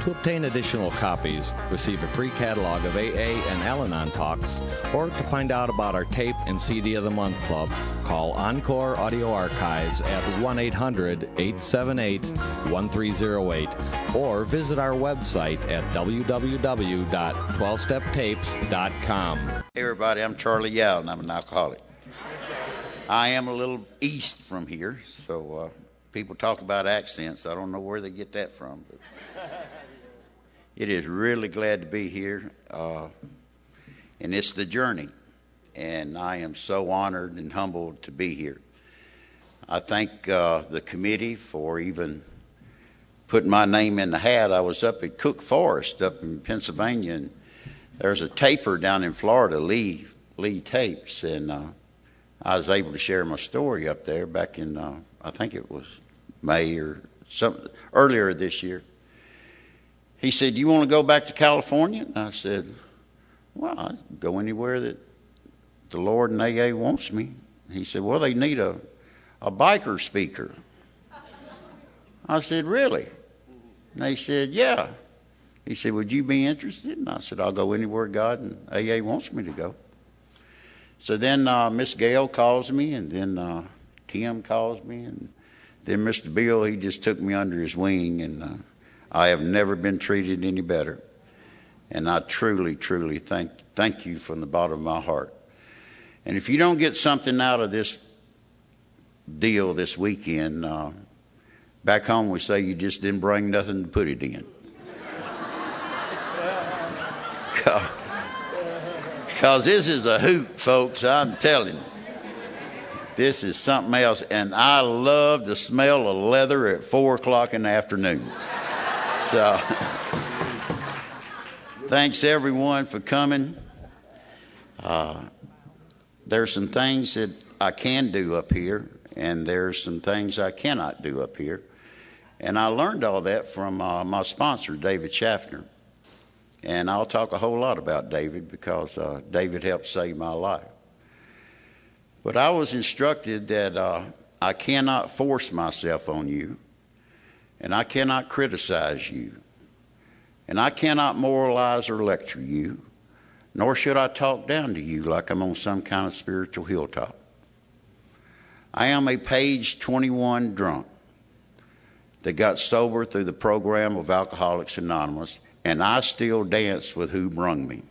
To obtain additional copies, receive a free catalog of AA and Al-Anon talks, or to find out about our tape and CD of the Month Club, call Encore Audio Archives at 1-800-878-1308 or visit our website at www.12steptapes.com. Hey everybody, I'm Charlie Yao and I'm an alcoholic. I am a little east from here, so people talk about accents. I don't know where they get that from. But it is really glad to be here, and it's the journey, and I am so honored and humbled to be here. I thank the committee for even putting my name in the hat. I was up at Cook Forest up in Pennsylvania, and there's a taper down in Florida, Lee Tapes, and I was able to share my story up there back in, I think it was May or something, earlier this year. He said, "You want to go back to California?" And I said, "Well, I'd go anywhere that the Lord and AA wants me." He said, "Well, they need a biker speaker." I said, "Really?" And they said, "Yeah." He said, "Would you be interested?" And I said, "I'll go anywhere God and AA wants me to go." So then Miss Gail calls me, and then Tim calls me, and then Mr. Bill, he just took me under his wing, and I have never been treated any better. And I truly, truly thank you from the bottom of my heart. And if you don't get something out of this deal this weekend, back home we say you just didn't bring nothing to put it in. Because this is a hoot, folks, I'm telling you. This is something else, and I love the smell of leather at 4 o'clock in the afternoon. So, thanks everyone for coming. There's some things that I can do up here, and there's some things I cannot do up here. And I learned all that from my sponsor, David Schaffner. And I'll talk a whole lot about David because David helped save my life. But I was instructed that I cannot force myself on you, and I cannot criticize you, and I cannot moralize or lecture you, nor should I talk down to you like I'm on some kind of spiritual hilltop. I am a page 21 drunk that got sober through the program of Alcoholics Anonymous, and I still dance with who brung me.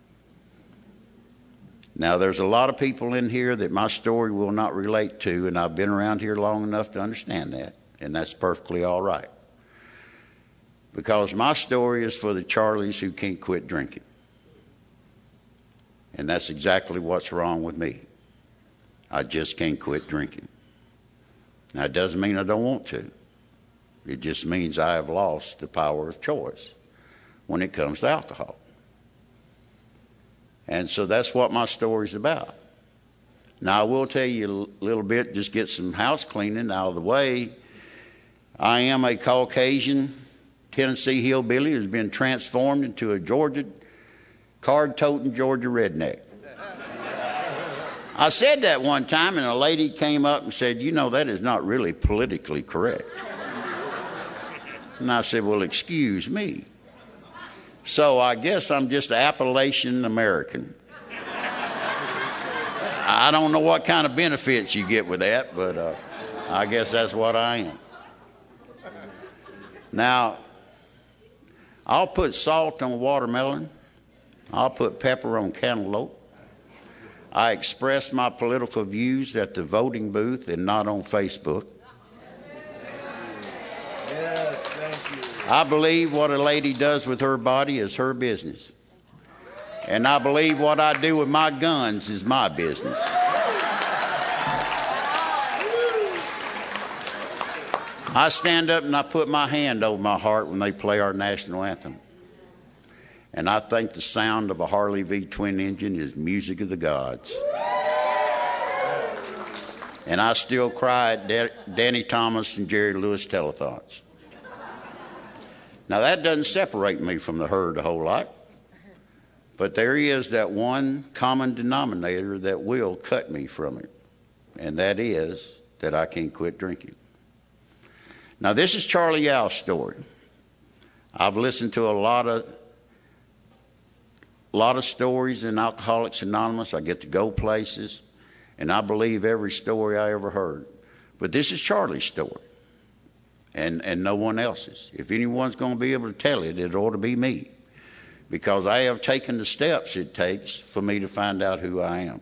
Now, there's a lot of people in here that my story will not relate to, and I've been around here long enough to understand that, and that's perfectly all right. Because my story is for the Charlies who can't quit drinking. And that's exactly what's wrong with me. I just can't quit drinking. Now, it doesn't mean I don't want to. It just means I have lost the power of choice when it comes to alcohol. And so that's what my story's about. Now, I will tell you a little bit, just get some house cleaning out of the way. I am a Caucasian Tennessee hillbilly who's been transformed into a Georgia, card-toting Georgia redneck. I said that one time, and a lady came up and said, "You know, that is not really politically correct." And I said, "Well, excuse me." So I guess I'm just an Appalachian American. I don't know what kind of benefits you get with that, but I guess that's what I am. Now, I'll put salt on watermelon. I'll put pepper on cantaloupe. I express my political views at the voting booth and not on Facebook. Yes, thank you. I believe what a lady does with her body is her business. And I believe what I do with my guns is my business. I stand up and I put my hand over my heart when they play our national anthem. And I think the sound of a Harley V twin engine is music of the gods. And I still cry at Danny Thomas and Jerry Lewis telethons. Now, that doesn't separate me from the herd a whole lot. But there is that one common denominator that will cut me from it. And that is that I can't quit drinking. Now, this is Charlie Yao's story. I've listened to a lot of stories in Alcoholics Anonymous. I get to go places, and I believe every story I ever heard. But this is Charlie's story, and no one else's. If anyone's going to be able to tell it, it ought to be me, because I have taken the steps it takes for me to find out who I am.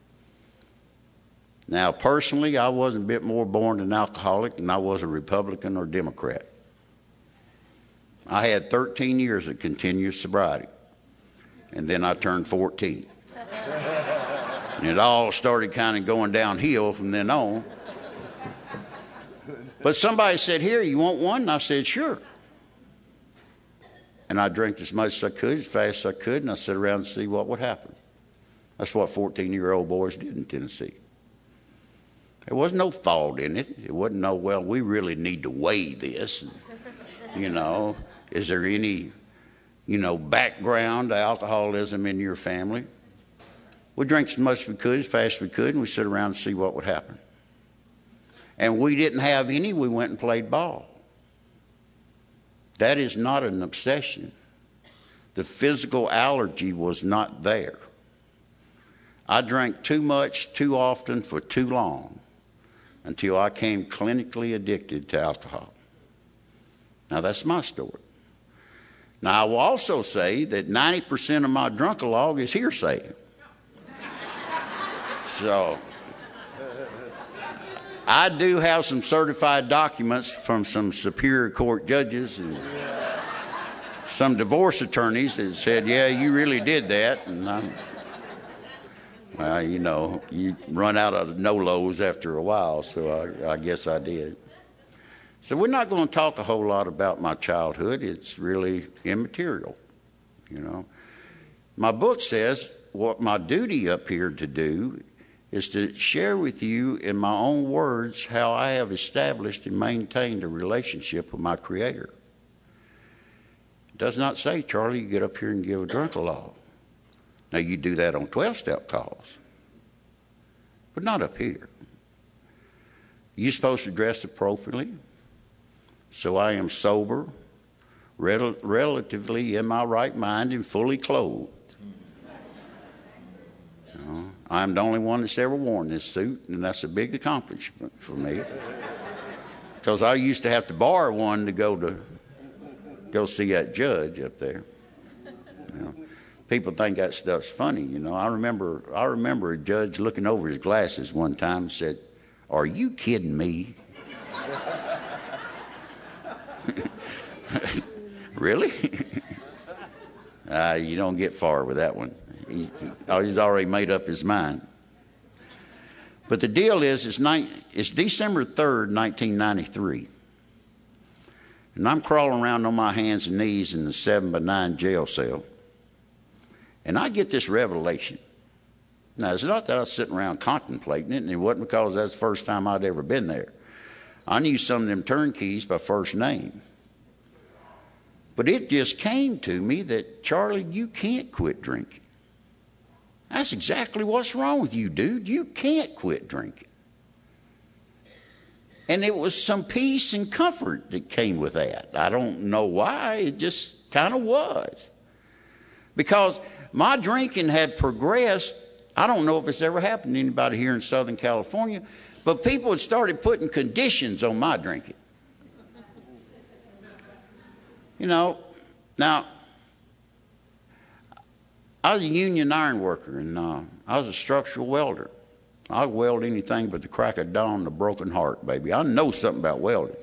Now, personally, I wasn't a bit more born an alcoholic than I was a Republican or Democrat. I had 13 years of continuous sobriety, and then I turned 14. And it all started kind of going downhill from then on. But somebody said, "Here, you want one?" And I said, "Sure." And I drank as much as I could, as fast as I could, and I sat around and see what would happen. That's what 14-year-old boys did in Tennessee. There wasn't no thought in it. It wasn't no, well, we really need to weigh this. And, is there any, background to alcoholism in your family? We drank as much as we could, as fast as we could, and we sat around and see what would happen. And we didn't have any. We went and played ball. That is not an obsession. The physical allergy was not there. I drank too much, too often, for too long, until I came clinically addicted to alcohol. Now, that's my story. Now, I will also say that 90% of my drunk-a-log is hearsay. So, I do have some certified documents from some Superior Court judges and some divorce attorneys that said, "Yeah, you really did that." And you run out of no-los after a while, so I guess I did. So we're not going to talk a whole lot about my childhood. It's really immaterial, My book says what my duty up here to do is to share with you in my own words how I have established and maintained a relationship with my Creator. It does not say, "Charlie, you get up here and give a drunk-a-log." Now, you do that on 12-step calls, but not up here. You're supposed to dress appropriately. So I am sober, relatively in my right mind, and fully clothed. I'm the only one that's ever worn this suit, and that's a big accomplishment for me. Because I used to have to borrow one to go see that judge up there. People think that stuff's funny, I remember a judge looking over his glasses one time and said, "Are you kidding me?" Really? You don't get far with that one. He's already made up his mind. But the deal is, it's December 3rd, 1993. And I'm crawling around on my hands and knees in the 7x9 jail cell. And I get this revelation. Now, it's not that I was sitting around contemplating it, and it wasn't because that's the first time I'd ever been there. I knew some of them turnkeys by first name. But it just came to me that, "Charlie, you can't quit drinking. That's exactly what's wrong with you, dude. You can't quit drinking." And it was some peace and comfort that came with that. I don't know why. It just kind of was. Because my drinking had progressed. I don't know if it's ever happened to anybody here in Southern California, but people had started putting conditions on my drinking. Now, I was a union iron worker, and I was a structural welder. I'd weld anything but the crack of dawn and a broken heart, baby. I know something about welding.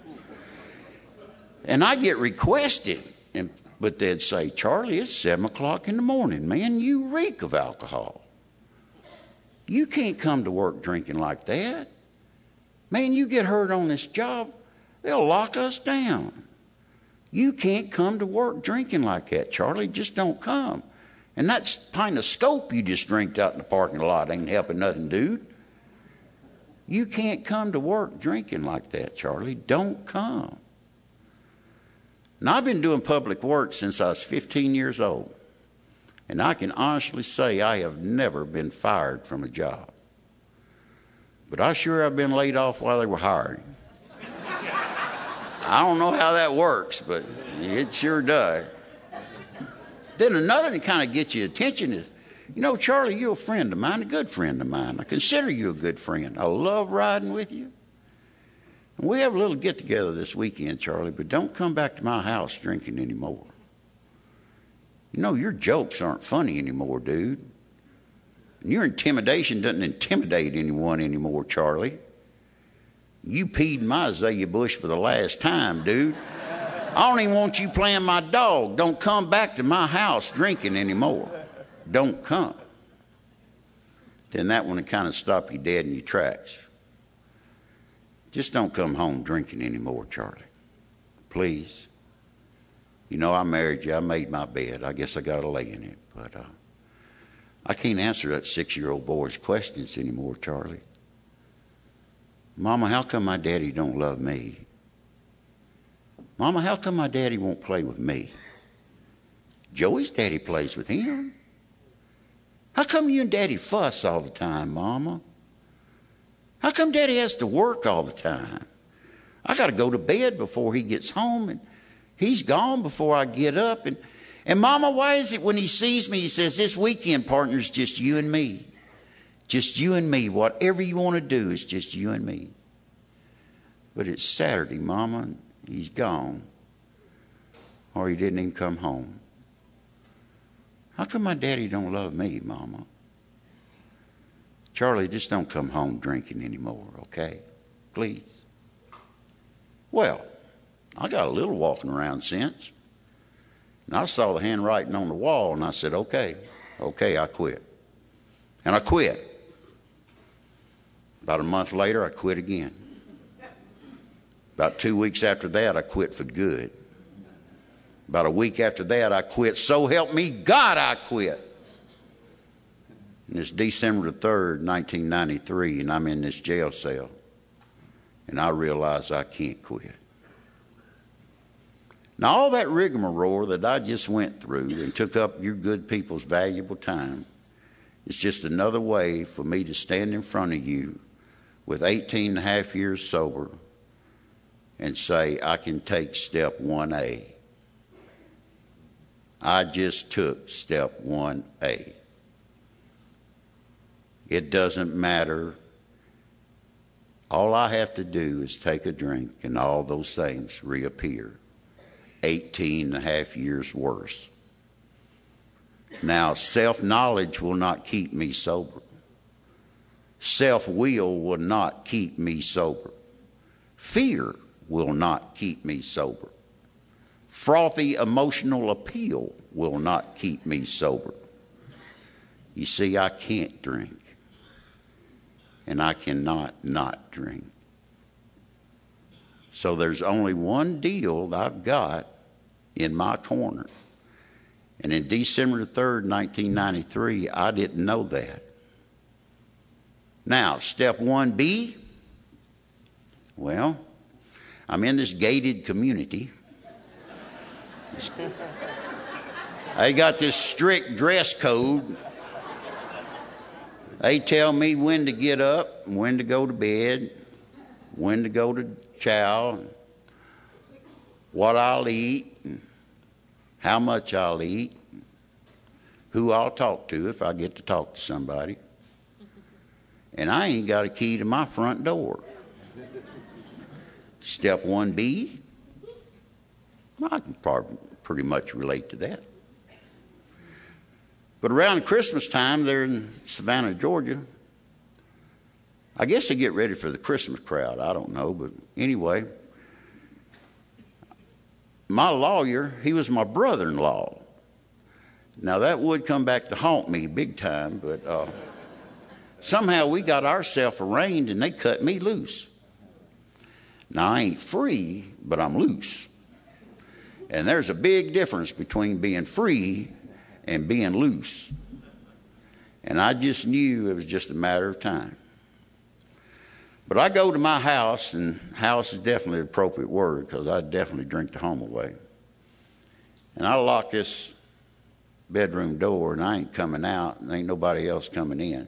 And I get requested, but they'd say, "Charlie, it's 7 o'clock in the morning, man. You reek of alcohol. You can't come to work drinking like that. Man, you get hurt on this job, they'll lock us down. You can't come to work drinking like that, Charlie. Just don't come. And that pint of scope you just drinked out in the parking lot ain't helping nothing, dude. You can't come to work drinking like that, Charlie. Don't come." Now, I've been doing public work since I was 15 years old. And I can honestly say I have never been fired from a job. But I sure have been laid off while they were hiring. I don't know how that works, but It sure does. Then another that kind of gets your attention is, you know, Charlie, you're a friend of mine, a good friend of mine. I consider you a good friend. I love riding with you. And we have a little get-together this weekend, Charlie, but don't come back to my house drinking anymore. You know, your jokes aren't funny anymore, dude. And your intimidation doesn't intimidate anyone anymore, Charlie. You peed in my azalea bush for the last time, dude. I don't even want you playing my dog. Don't come back to my house drinking anymore. Don't come. Then that one will kind of stop you dead in your tracks. Just don't come home drinking anymore, Charlie. Please. You know, I married you. I made my bed. I guess I got to lay in it. But I can't answer that 6-year-old boy's questions anymore, Charlie. Mama, how come my daddy don't love me? Mama, how come my daddy won't play with me? Joey's daddy plays with him. How come you and daddy fuss all the time, Mama? How come daddy has to work all the time? I got to go to bed before he gets home, and he's gone before I get up. And Mama, why is it when he sees me, he says, this weekend, partner, is just you and me. Just you and me. Whatever you want to do is just you and me. But it's Saturday, Mama, and he's gone. Or he didn't even come home. How come my daddy don't love me, Mama? Charlie, just don't come home drinking anymore, okay? Please. Well, I got a little walking around sense. And I saw the handwriting on the wall, and I said, okay, I quit. And I quit. About a month later, I quit again. About 2 weeks after that, I quit for good. About a week after that, I quit. So help me God, I quit. And it's December the 3rd, 1993, and I'm in this jail cell. And I realize I can't quit. Now, all that rigmarole that I just went through and took up your good people's valuable time is just another way for me to stand in front of you with 18 and a half years sober and say, I can take step 1A. I just took step 1A. It doesn't matter. All I have to do is take a drink and all those things reappear. 18 and a half years worse. Now, self-knowledge will not keep me sober. Self-will will not keep me sober. Fear will not keep me sober. Frothy emotional appeal will not keep me sober. You see, I can't drink. And I cannot not drink. So there's only one deal that I've got in my corner. And in December 3rd, 1993, I didn't know that. Now, step 1B, well, I'm in this gated community. They got this strict dress code. They tell me when to get up, when to go to bed, when to go to chow, what I'll eat, how much I'll eat, who I'll talk to if I get to talk to somebody. And I ain't got a key to my front door. Step 1B, I can probably pretty much relate to that. But around Christmas time there in Savannah, Georgia, I guess they get ready for the Christmas crowd. I don't know, but anyway, my lawyer, he was my brother-in-law. Now that would come back to haunt me big time, but somehow we got ourselves arraigned and they cut me loose. Now I ain't free, but I'm loose. And there's a big difference between being free and being loose. And I just knew it was just a matter of time. But I go to my house, and house is definitely an appropriate word because I definitely drink the home away. And I lock this bedroom door, and I ain't coming out, and ain't nobody else coming in.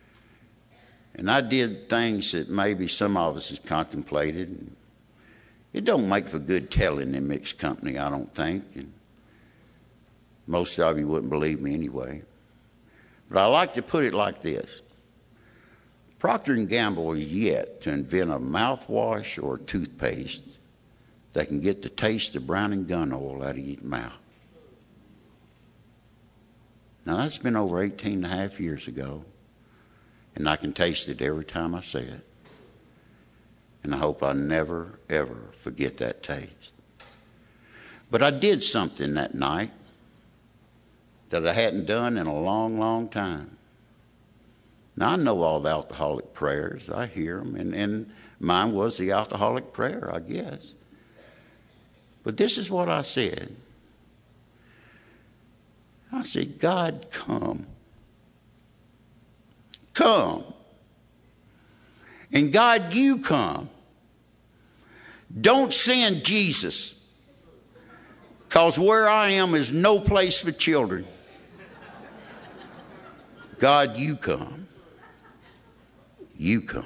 And I did things that maybe some of us has contemplated. It don't make for good telling in mixed company, I don't think. And most of you wouldn't believe me anyway. But I like to put it like this. Procter & Gamble is yet to invent a mouthwash or a toothpaste that can get the taste of Browning gun oil out of your mouth. Now, that's been over 18 and a half years ago, and I can taste it every time I say it. And I hope I never, ever forget that taste. But I did something that night that I hadn't done in a long, long time. Now, I know all the alcoholic prayers. I hear them, and mine was the alcoholic prayer, I guess. But this is what I said. I said, God, come. Come. And God, you come. Don't send Jesus, because where I am is no place for children. God, you come. You come.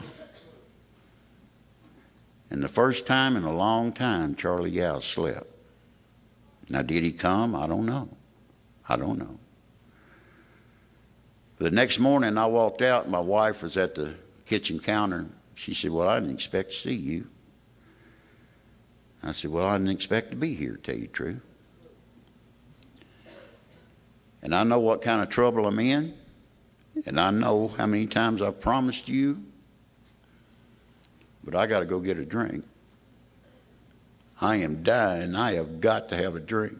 And the first time in a long time, Charlie Yao slept. Now, did he come? I don't know. I don't know. The next morning, I walked out, and my wife was at the kitchen counter. She said, well, I didn't expect to see you. I said, well, I didn't expect to be here, to tell you the truth. And I know what kind of trouble I'm in. And I know how many times I've promised you. But I got to go get a drink. I am dying. I have got to have a drink.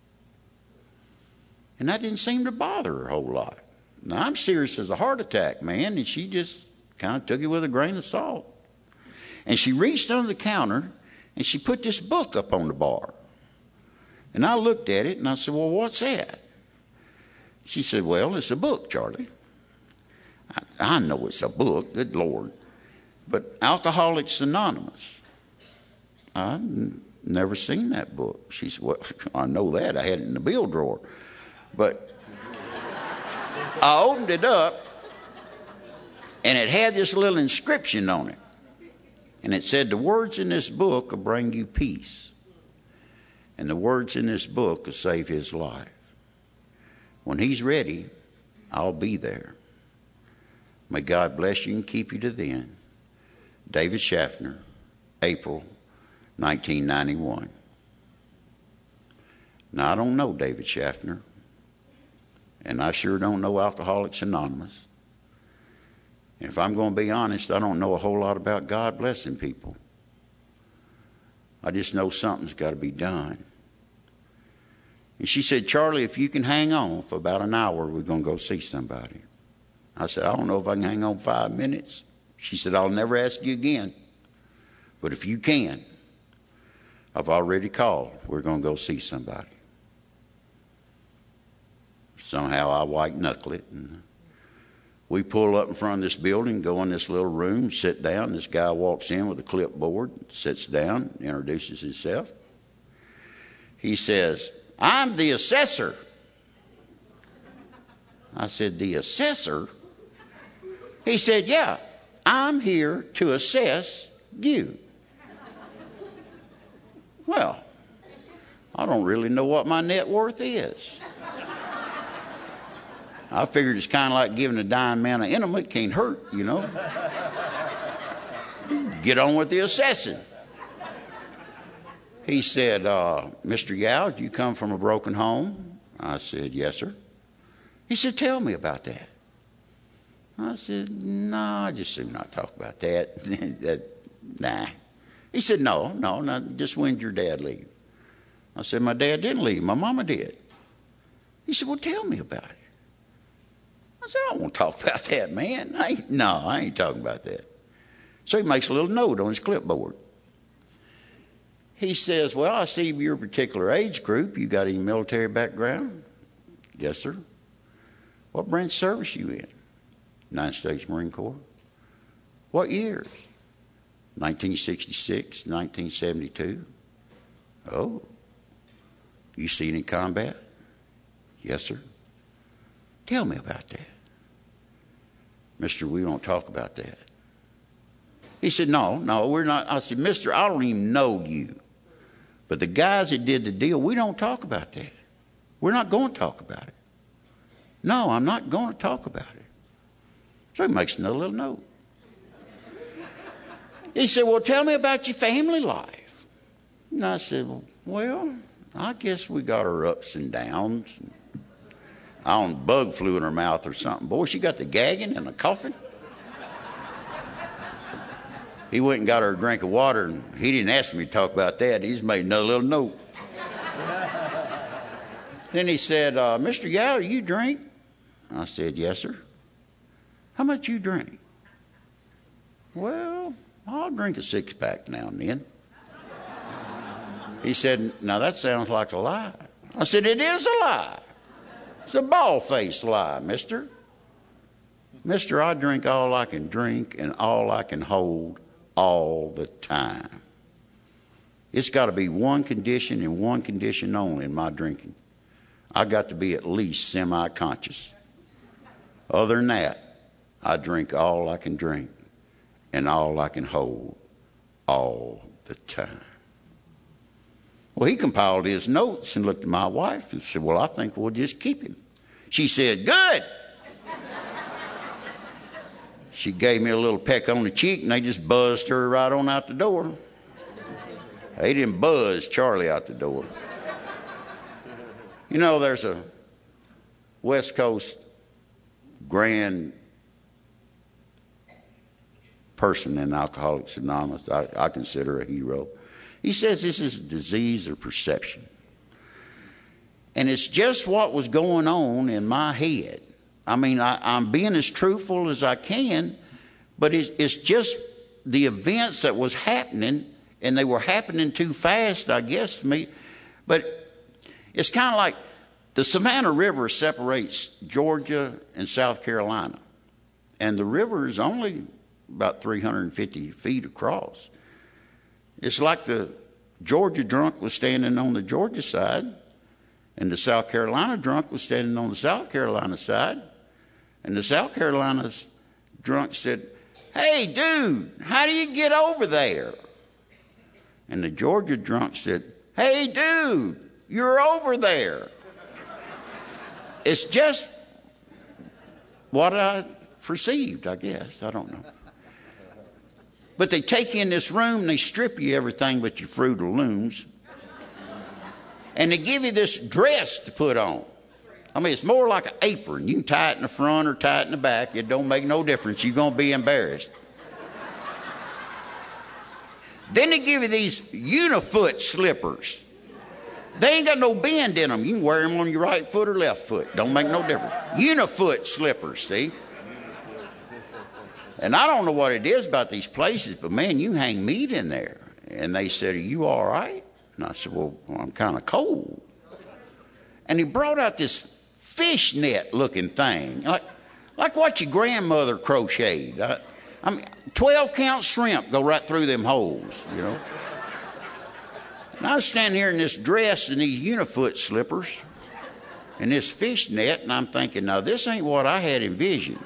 And that didn't seem to bother her a whole lot. Now, I'm serious as a heart attack, man. And she just kind of took it with a grain of salt. And she reached under the counter and she put this book up on the bar. And I looked at it and I said, well, what's that? She said, well, it's a book, Charlie. I know it's a book, good Lord. But Alcoholics Anonymous. I've never seen that book. She said, well, I know that. I had it in the bill drawer. But I opened it up, and it had this little inscription on it. And it said, the words in this book will bring you peace. And the words in this book will save his life. When he's ready, I'll be there. May God bless you and keep you to then. David Schaffner, April 1991. Now, I don't know David Schaffner, and I sure don't know Alcoholics Anonymous. And if I'm going to be honest, I don't know a whole lot about God blessing people. I just know something's got to be done. And she said, Charlie, if you can hang on for about an hour, we're going to go see somebody. I said, I don't know if I can hang on 5 minutes. She said, I'll never ask you again. But if you can, I've already called. We're going to go see somebody. Somehow I white knuckle it. And we pull up in front of this building, go in this little room, sit down. This guy walks in with a clipboard, sits down, introduces himself. He says, I'm the assessor. I said, the assessor? He said, yeah, I'm here to assess you. Well, I don't really know what my net worth is. I figured it's kind of like giving a dying man an enema. It can't hurt, you know. Get on with the assessing. He said, Mr. Yao, do you come from a broken home? I said, yes, sir. He said, tell me about that. I said, no, I just soon not talk about that. Nah. He said, no, just when did your dad leave? I said, my dad didn't leave. My mama did. He said, well, tell me about it. I said, I don't want to talk about that, man. I ain't talking about that. So he makes a little note on his clipboard. He says, well, I see your particular age group. You got any military background? Yes, sir. What branch service you in? United States Marine Corps. What years? 1966, 1972. Oh. You seen in combat? Yes, sir. Tell me about that. Mister, we don't talk about that. He said, no, we're not. I said, mister, I don't even know you. But the guys that did the deal, we don't talk about that. We're not going to talk about it. No, I'm not going to talk about it. So he makes another little note. He said, well, tell me about your family life. And I said, well, I guess we got our ups and downs. I don't know, bug flew in her mouth or something. Boy, she got the gagging and the coughing. He went and got her a drink of water, and he didn't ask me to talk about that. He just made another little note. Then he said, Mr. Yow, you drink? I said, yes, sir. How much you drink? Well, I'll drink a 6-pack now and then. He said, now that sounds like a lie. I said, it is a lie. It's a bald-faced lie, mister. Mister, I drink all I can drink and all I can hold all the time. It's got to be one condition and one condition only in my drinking. I got to be at least semi-conscious. Other than that, I drink all I can drink and all I can hold all the time. Well, he compiled his notes and looked at my wife and said, well, I think we'll just keep him. She said, good. She gave me a little peck on the cheek, and they just buzzed her right on out the door. They didn't buzz Charlie out the door. You know, there's a West Coast grand person in Alcoholics Anonymous I consider a hero. He says this is a disease of perception. And it's just what was going on in my head. I mean, I'm being as truthful as I can, but it's just the events that was happening, and they were happening too fast, I guess, to me. But it's kind of like the Savannah River separates Georgia and South Carolina. And the river is only about 350 feet across. It's like the Georgia drunk was standing on the Georgia side, and the South Carolina drunk was standing on the South Carolina side. And the South Carolina's drunk said, hey, dude, how do you get over there? And the Georgia drunk said, hey, dude, you're over there. It's just what I perceived, I guess. I don't know. But they take you in this room and they strip you everything but your Fruit of Looms. And they give you this dress to put on. I mean, it's more like an apron. You can tie it in the front or tie it in the back. It don't make no difference. You're going to be embarrassed. Then they give you these unifoot slippers. They ain't got no bend in them. You can wear them on your right foot or left foot. Don't make no difference. Unifoot slippers, see? And I don't know what it is about these places, but man, you hang meat in there. And they said, are you all right? And I said, well, I'm kind of cold. And he brought out this fishnet looking thing, like what your grandmother crocheted. I mean, 12-count shrimp go right through them holes, you know. And I was standing here in this dress and these unifoot slippers and this fishnet, and I'm thinking, now this ain't what I had envisioned.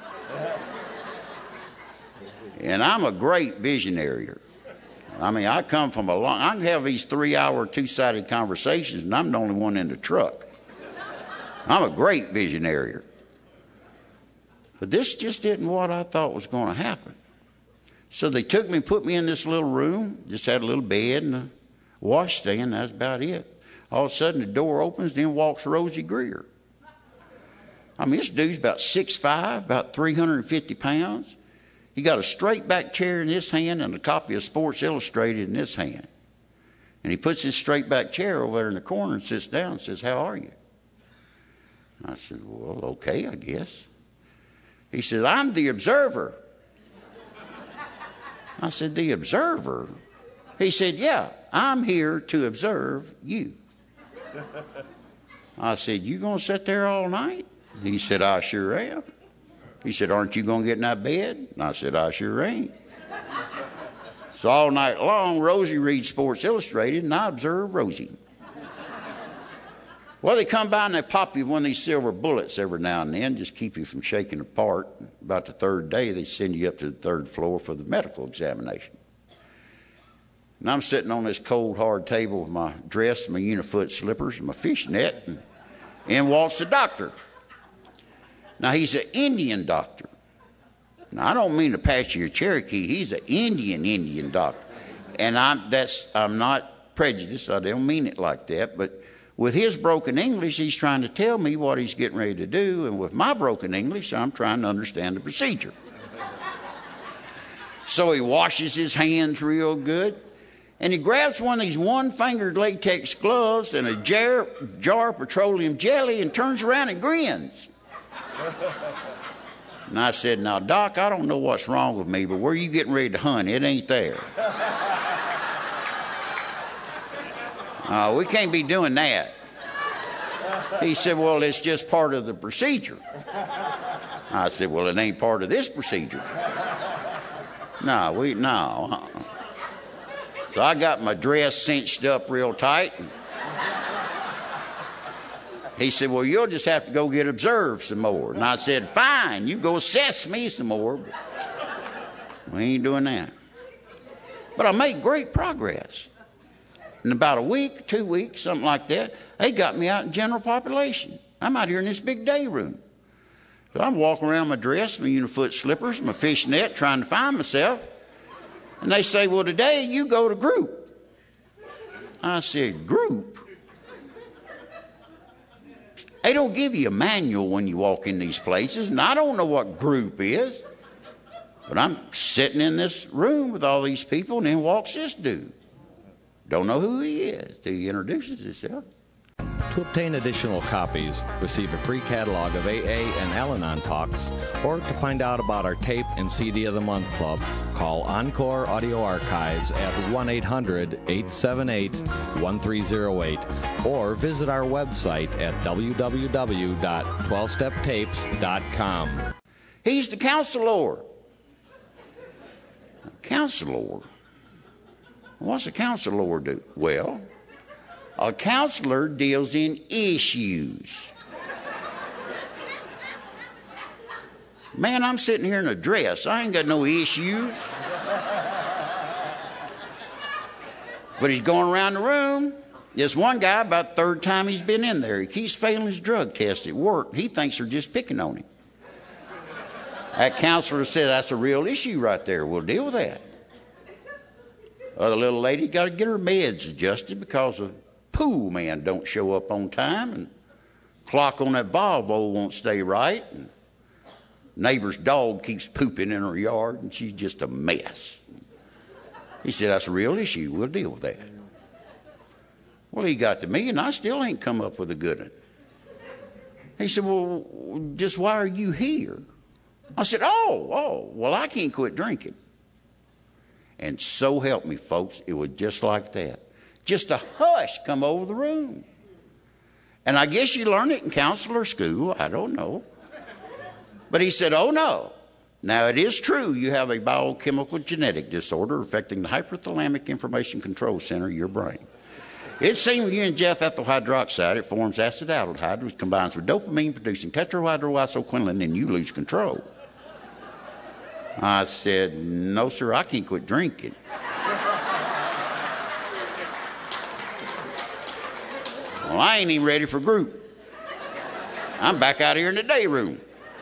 And I'm a great visionary. I mean, I come from I can have these 3-hour, two-sided conversations, and I'm the only one in the truck. I'm a great visionary. But this just isn't what I thought was going to happen. So they took me, put me in this little room, just had a little bed and a washstand, that's about it. All of a sudden the door opens, then walks Rosie Greer. I mean, this dude's about 6'5", about 350 pounds. He got a straight back chair in this hand and a copy of Sports Illustrated in this hand. And he puts his straight back chair over there in the corner and sits down and says, how are you? I said, well, okay, I guess. He said, I'm the observer. I said, the observer? He said, yeah, I'm here to observe you. I said, you going to sit there all night? He said, I sure am. He said, aren't you going to get in that bed? And I said, I sure ain't. So all night long, Rosie reads Sports Illustrated, and I observe Rosie. Well, they come by and they pop you one of these silver bullets every now and then, just keep you from shaking apart. About the third day, they send you up to the third floor for the medical examination. And I'm sitting on this cold, hard table with my dress, my unifoot slippers, and my fishnet, and in walks the doctor. Now, he's an Indian doctor. Now, I don't mean Apache or Cherokee. He's an Indian doctor. And I'm not prejudiced. I don't mean it like that. But with his broken English, he's trying to tell me what he's getting ready to do. And with my broken English, I'm trying to understand the procedure. So he washes his hands real good. And he grabs one of these one-fingered latex gloves and a jar of petroleum jelly and turns around and grins. And I said, now, Doc, I don't know what's wrong with me, but where you getting ready to hunt? It ain't there. We can't be doing that. He said, well, it's just part of the procedure. I said, well, it ain't part of this procedure. No. So I got my dress cinched up real tight. He said, well, you'll just have to go get observed some more. And I said, fine, you go assess me some more. But we ain't doing that. But I made great progress. In about a week, 2 weeks, something like that, they got me out in general population. I'm out here in this big day room. So I'm walking around my dress, my unifoot slippers, my fishnet, trying to find myself. And they say, well, today you go to group. I said, group? They don't give you a manual when you walk in these places, and I don't know what group is. But I'm sitting in this room with all these people, and then walks this dude. Don't know who he is till he introduces himself. To obtain additional copies, receive a free catalog of AA and Al-Anon talks, or to find out about our tape and CD of the Month Club, call Encore Audio Archives at 1-800-878-1308 or visit our website at www.12steptapes.com. He's the counselor. Counselor? What's a counselor do? Well, a counselor deals in issues. Man, I'm sitting here in a dress. I ain't got no issues. But he's going around the room. There's one guy, about the third time he's been in there. He keeps failing his drug test at work. He thinks they're just picking on him. That counselor said, that's a real issue right there. We'll deal with that. Other little lady got to get her meds adjusted because the pool man don't show up on time, and clock on that Volvo won't stay right, and neighbor's dog keeps pooping in her yard, and she's just a mess. He said, that's a real issue. We'll deal with that. Well, he got to me, and I still ain't come up with a good one. He said, well, just why are you here? I said, well, I can't quit drinking. And so help me, folks, it was just like that. Just a hush come over the room. And I guess you learn it in counselor school. I don't know. But he said, oh, no. Now, it is true you have a biochemical genetic disorder affecting the hypothalamic information control center of your brain. It seems when you ingest ethyl hydroxide, it forms acetaldehyde, which combines with dopamine, producing tetrahydroisoquinoline, and you lose control. I said, no, sir, I can't quit drinking. Well, I ain't even ready for group. I'm back out here in the day room.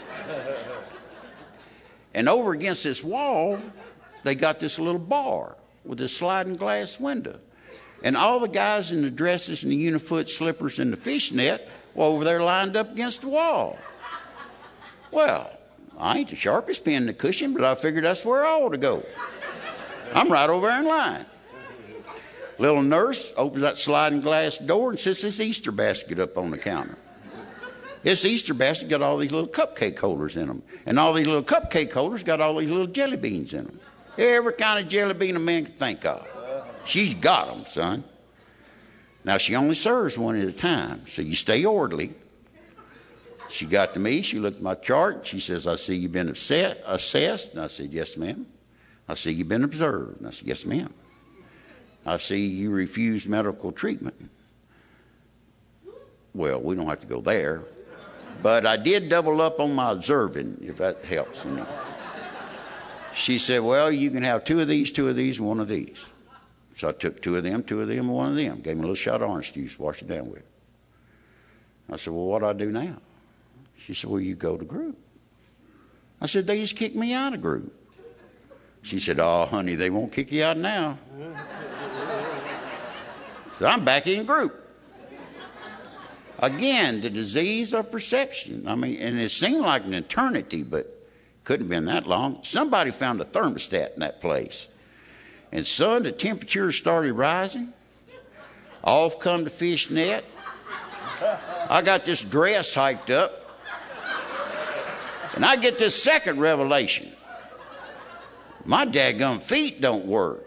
And over against this wall, they got this little bar with a sliding glass window. And all the guys in the dresses and the unifoot slippers and the fishnet were over there lined up against the wall. Well, I ain't the sharpest pin in the cushion, but I figured that's where I ought to go. I'm right over there in line. Little nurse opens that sliding glass door and sets this Easter basket up on the counter. This Easter basket got all these little cupcake holders in them. And all these little cupcake holders got all these little jelly beans in them. Every kind of jelly bean a man can think of. She's got them, son. Now, she only serves one at a time, so you stay orderly. She got to me, she looked at my chart, she says, I see you've been assessed. And I said, yes, ma'am. I see you've been observed. And I said, yes, ma'am. I see you refused medical treatment. Well, we don't have to go there. But I did double up on my observing, if that helps. You know. She said, well, you can have 2 of these, 2 of these, and 1 of these. So I took 2 of them, 2 of them, and 1 of them. Gave me a little shot of orange juice, washed it down with. I said, well, what do I do now? She said, well, you go to group. I said, they just kicked me out of group. She said, oh, honey, they won't kick you out now. So I'm back in group. Again, the disease of perception. I mean, and it seemed like an eternity, but couldn't have been that long. Somebody found a thermostat in that place. And son, the temperature started rising. Off come the fishnet. I got this dress hiked up. And I get this second revelation. My daggum feet don't work.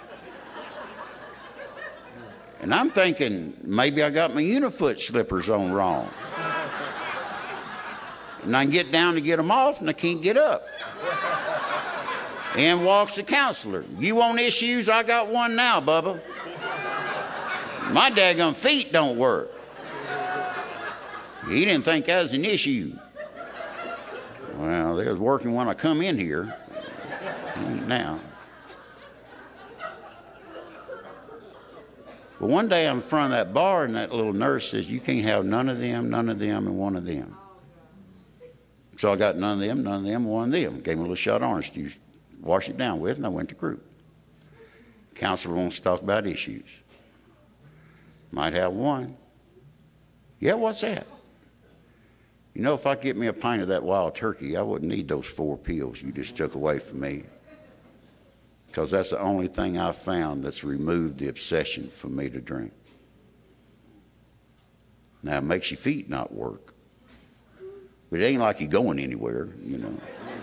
And I'm thinking, maybe I got my unifoot slippers on wrong. And I get down to get them off, and I can't get up. In walks the counselor. You want issues? I got one now, Bubba. My daggum feet don't work. He didn't think that was an issue. Well, they was working when I come in here. Now. But one day I'm in front of that bar, and that little nurse says, you can't have none of them, and 1 of them. So I got none of them, and 1 of them. Gave me a little shot of orange juice, washed it down with, and I went to group. Counselor wants to talk about issues. Might have 1. Yeah, what's that? You know, if I get me a pint of that wild turkey, I wouldn't need those 4 pills you just took away from me. Because that's the only thing I've found that's removed the obsession for me to drink. Now, it makes your feet not work. But it ain't like you're going anywhere, you know.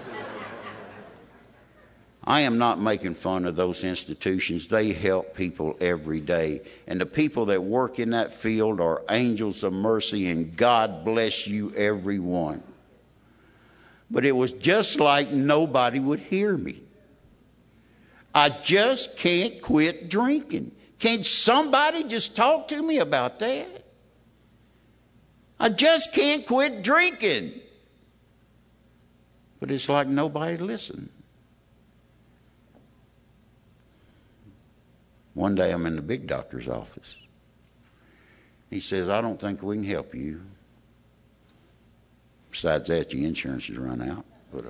I am not making fun of those institutions. They help people every day. And the people that work in that field are angels of mercy, and God bless you, everyone. But it was just like nobody would hear me. I just can't quit drinking. Can't somebody just talk to me about that? I just can't quit drinking. But it's like nobody listened. One day I'm in the big doctor's office. He says, I don't think we can help you. Besides that, your insurance has run out. But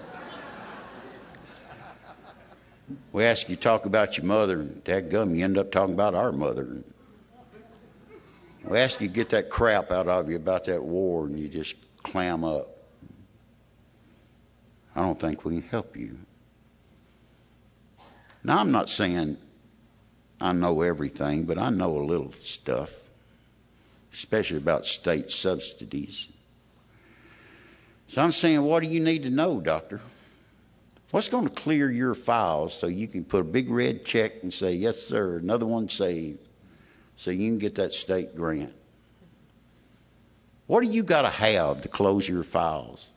we ask you to talk about your mother, and dadgum, you end up talking about our mother. We ask you to get that crap out of you about that war, and you just clam up. I don't think we can help you. Now, I'm not saying I know everything, but I know a little stuff, especially about state subsidies. So I'm saying, what do you need to know, doctor? What's going to clear your files so you can put a big red check and say, yes, sir, another one saved, so you can get that state grant? What do you got to have to close your files?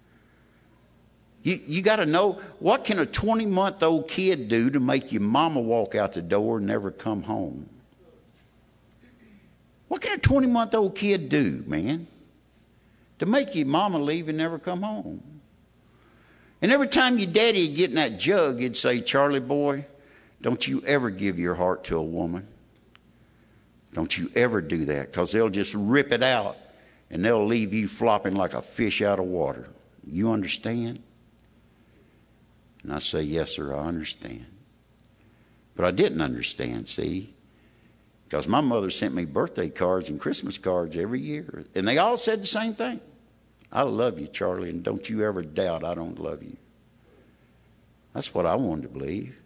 You got to know, what can a 20-month-old kid do to make your mama walk out the door and never come home? What can a 20-month-old kid do, man, to make your mama leave and never come home? And every time your daddy would get in that jug, he'd say, Charlie boy, don't you ever give your heart to a woman. Don't you ever do that, because they'll just rip it out and they'll leave you flopping like a fish out of water. You understand? And I say, yes, sir, I understand. But I didn't understand, see, because my mother sent me birthday cards and Christmas cards every year. And they all said the same thing. I love you, Charlie, and don't you ever doubt I don't love you. That's what I wanted to believe.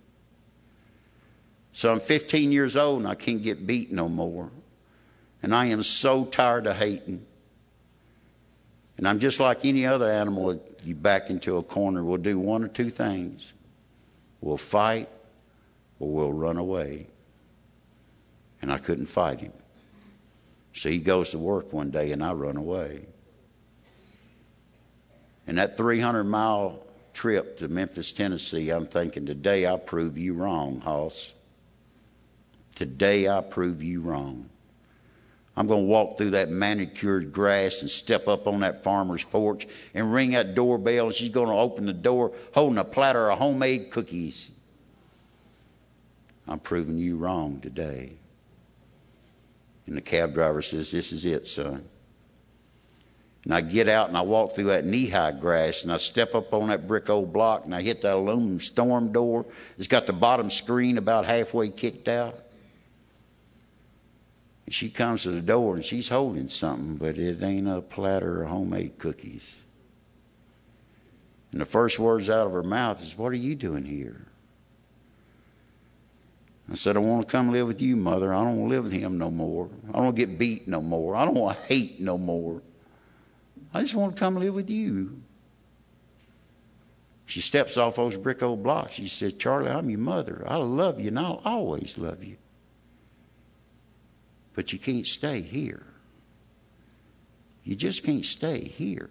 So I'm 15 years old and I can't get beat no more. And I am so tired of hating. And I'm just like any other animal. You back into a corner, we'll do one or two things. We'll fight or we'll run away. And I couldn't fight him. So he goes to work one day and I run away. And that 300-mile trip to Memphis, Tennessee, I'm thinking, today I prove you wrong, Hoss. Today I prove you wrong. I'm going to walk through that manicured grass and step up on that farmer's porch and ring that doorbell, and she's going to open the door holding a platter of homemade cookies. I'm proving you wrong today. And the cab driver says, this is it, son. And I get out and I walk through that knee-high grass and I step up on that brick old block and I hit that aluminum storm door. It's got the bottom screen about halfway kicked out. And she comes to the door and she's holding something, but it ain't a platter of homemade cookies. And the first words out of her mouth is, what are you doing here? I said, I want to come live with you, Mother. I don't want to live with him no more. I don't want to get beat no more. I don't want to hate no more. I just want to come live with you. She steps off those brick old blocks. She said, Charlie, I'm your mother. I love you and I'll always love you. But you can't stay here. You just can't stay here.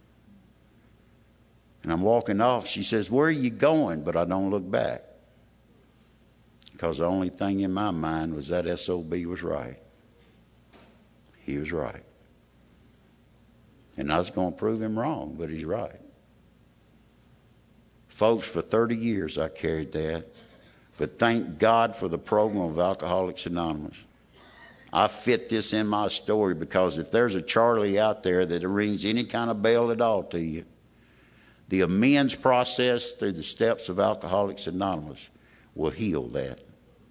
And I'm walking off. She says, where are you going? But I don't look back. Because the only thing in my mind was that SOB was right. He was right. And I was going to prove him wrong, but he's right. Folks, for 30 years I carried that. But thank God for the program of Alcoholics Anonymous. I fit this in my story because if there's a Charlie out there that rings any kind of bell at all to you, the amends process through the steps of Alcoholics Anonymous will heal that.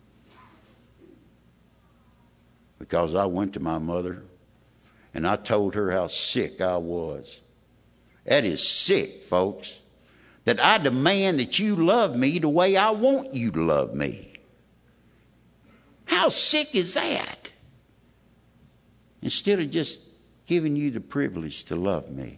Because I went to my mother and I told her how sick I was. That is sick, folks. That I demand that you love me the way I want you to love me. How sick is that? Instead of just giving you the privilege to love me.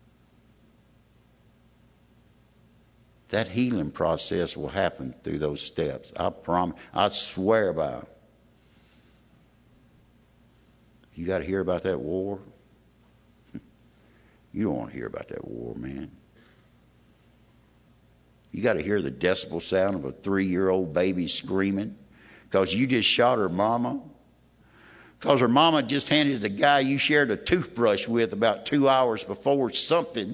That healing process will happen through those steps. I promise. I swear by them. You got to hear about that war? You don't want to hear about that war, man. You got to hear the decibel sound of a 3-year-old baby screaming because you just shot her mama. Because her mama just handed the guy you shared a toothbrush with about 2 hours before something.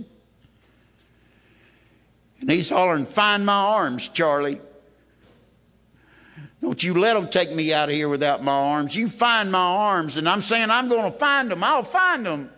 And he's hollering, find my arms, Charlie. Don't you let them take me out of here without my arms. You find my arms. And I'm saying I'm going to find them. I'll find them.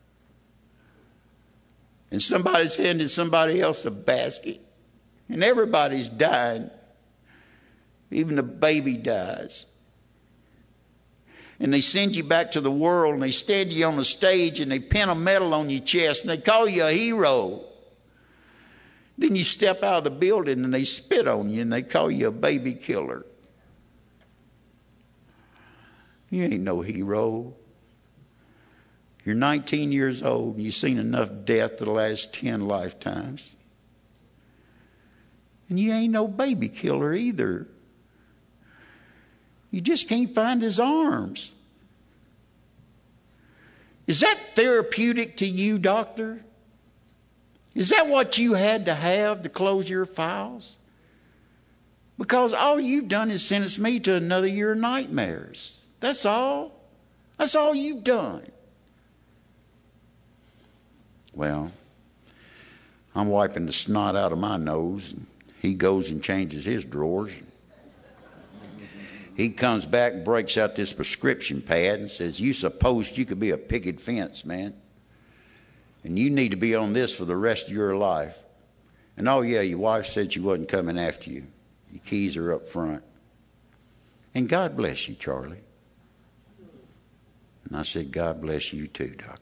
And somebody's handing somebody else a basket. And everybody's dying. Even the baby dies. And they send you back to the world and they stand you on the stage and they pin a medal on your chest and they call you a hero. Then you step out of the building and they spit on you and they call you a baby killer. You ain't no hero. You're 19 years old and you've seen enough death to the last 10 lifetimes. And you ain't no baby killer either. You just can't find his arms. Is that therapeutic to you, doctor? Is that what you had to have to close your files? Because all you've done is sentence me to another year of nightmares. That's all. That's all you've done. Well, I'm wiping the snot out of my nose. And he goes and changes his drawers. He comes back, breaks out this prescription pad and says, you supposed you could be a picket fence, man. And you need to be on this for the rest of your life. And oh yeah, your wife said she wasn't coming after you. Your keys are up front. And God bless you, Charlie. And I said, God bless you too, doctor.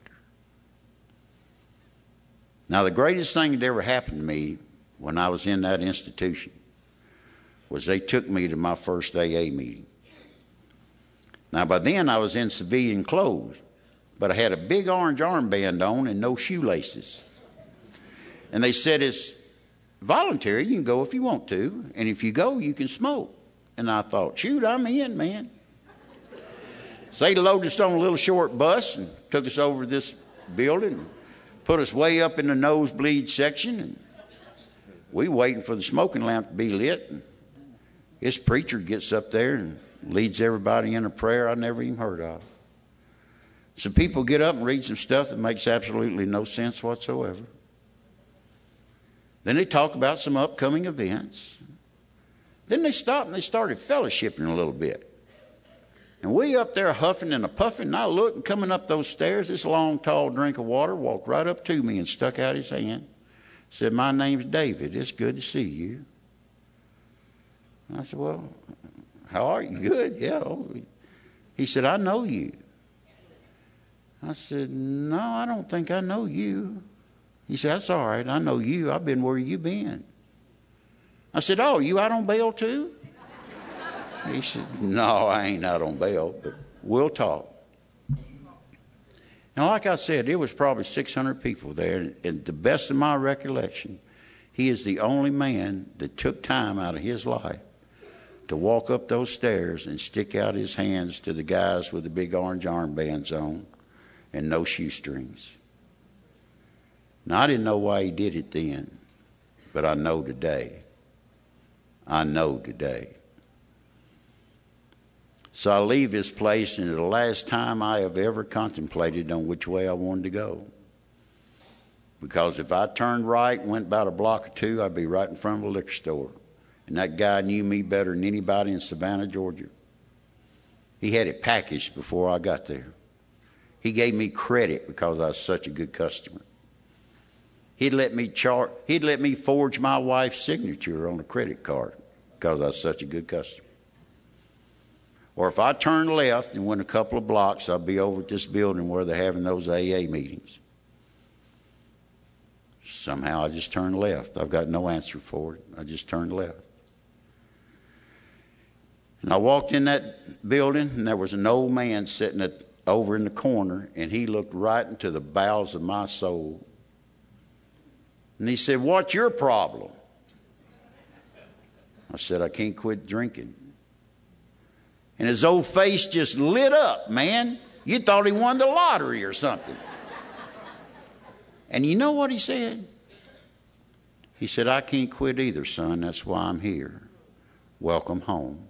Now the greatest thing that ever happened to me when I was in that institution was they took me to my first AA meeting. Now by then I was in civilian clothes, but I had a big orange armband on and no shoelaces. And they said it's voluntary, you can go if you want to, and if you go you can smoke. And I thought, shoot, I'm in, man. So they loaded us on a little short bus and took us over to this building and put us way up in the nosebleed section, and we waiting for the smoking lamp to be lit. And this preacher gets up there and leads everybody in a prayer I never even heard of. So people get up and read some stuff that makes absolutely no sense whatsoever. Then they talk about some upcoming events. Then they stopped and they started fellowshipping a little bit. And we up there huffing and a puffing, and I looked, and coming up those stairs, this long, tall drink of water walked right up to me and stuck out his hand. Said, "My name's David. It's good to see you." And I said, "Well, how are you?" "Good, yeah." He said, "I know you." I said, "No, I don't think I know you." He said, "That's all right. I know you. I've been where you been." I said, "Oh, you out on bail too?" He said, "No, I ain't out on bail, but we'll talk." Now, like I said, it was probably 600 people there. And to the best of my recollection, he is the only man that took time out of his life to walk up those stairs and stick out his hands to the guys with the big orange armbands on and no shoestrings. Now, I didn't know why he did it then, but I know today. I know today. So I leave this place, and it's the last time I have ever contemplated on which way I wanted to go. Because if I turned right and went about a block or two, I'd be right in front of a liquor store. And that guy knew me better than anybody in Savannah, Georgia. He had it packaged before I got there. He gave me credit because I was such a good customer. He'd let me forge my wife's signature on a credit card because I was such a good customer. Or if I turned left and went a couple of blocks, I'd be over at this building where they're having those AA meetings. Somehow I just turned left. I've got no answer for it. I just turned left. And I walked in that building, and there was an old man sitting over in the corner, and he looked right into the bowels of my soul. And he said, "What's your problem?" I said, "I can't quit drinking." And his old face just lit up, man. You thought he won the lottery or something. And you know what he said? He said, "I can't quit either, son. That's why I'm here. Welcome home."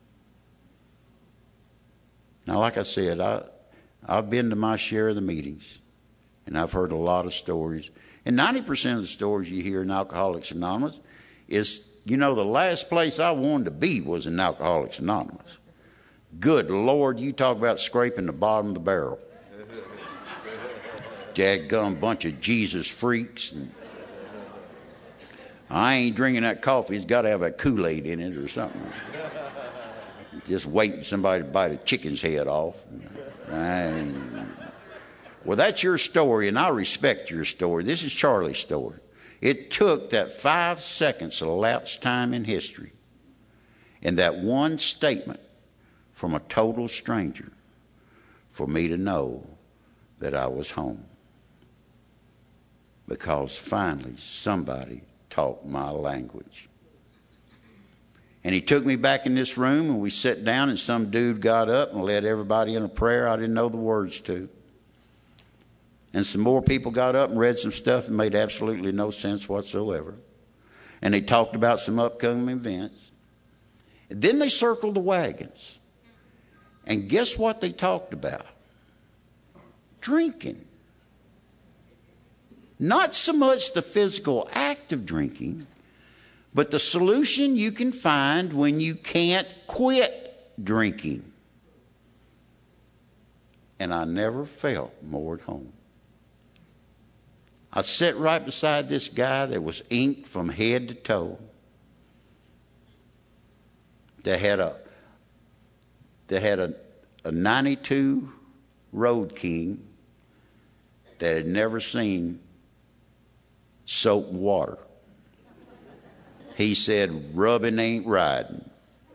Now, like I said, I've been to my share of the meetings, and I've heard a lot of stories. And 90% of the stories you hear in Alcoholics Anonymous is, the last place I wanted to be was in Alcoholics Anonymous. Good Lord, you talk about scraping the bottom of the barrel. Dadgum bunch of Jesus freaks. I ain't drinking that coffee. It's got to have a Kool-Aid in it or something. Just waiting for somebody to bite a chicken's head off. Well, that's your story, and I respect your story. This is Charlie's story. It took that 5 seconds of elapsed time in history and that one statement from a total stranger for me to know that I was home. Because finally somebody talked my language. And he took me back in this room, and we sat down, and some dude got up and led everybody in a prayer I didn't know the words to. And some more people got up and read some stuff that made absolutely no sense whatsoever. And they talked about some upcoming events. And then they circled the wagons. And guess what they talked about? Drinking. Not so much the physical act of drinking, but the solution you can find when you can't quit drinking. And I never felt more at home. I sat right beside this guy that was inked from head to toe. That had a 92 Road King that had never seen soap and water. He said, "Rubbing ain't riding."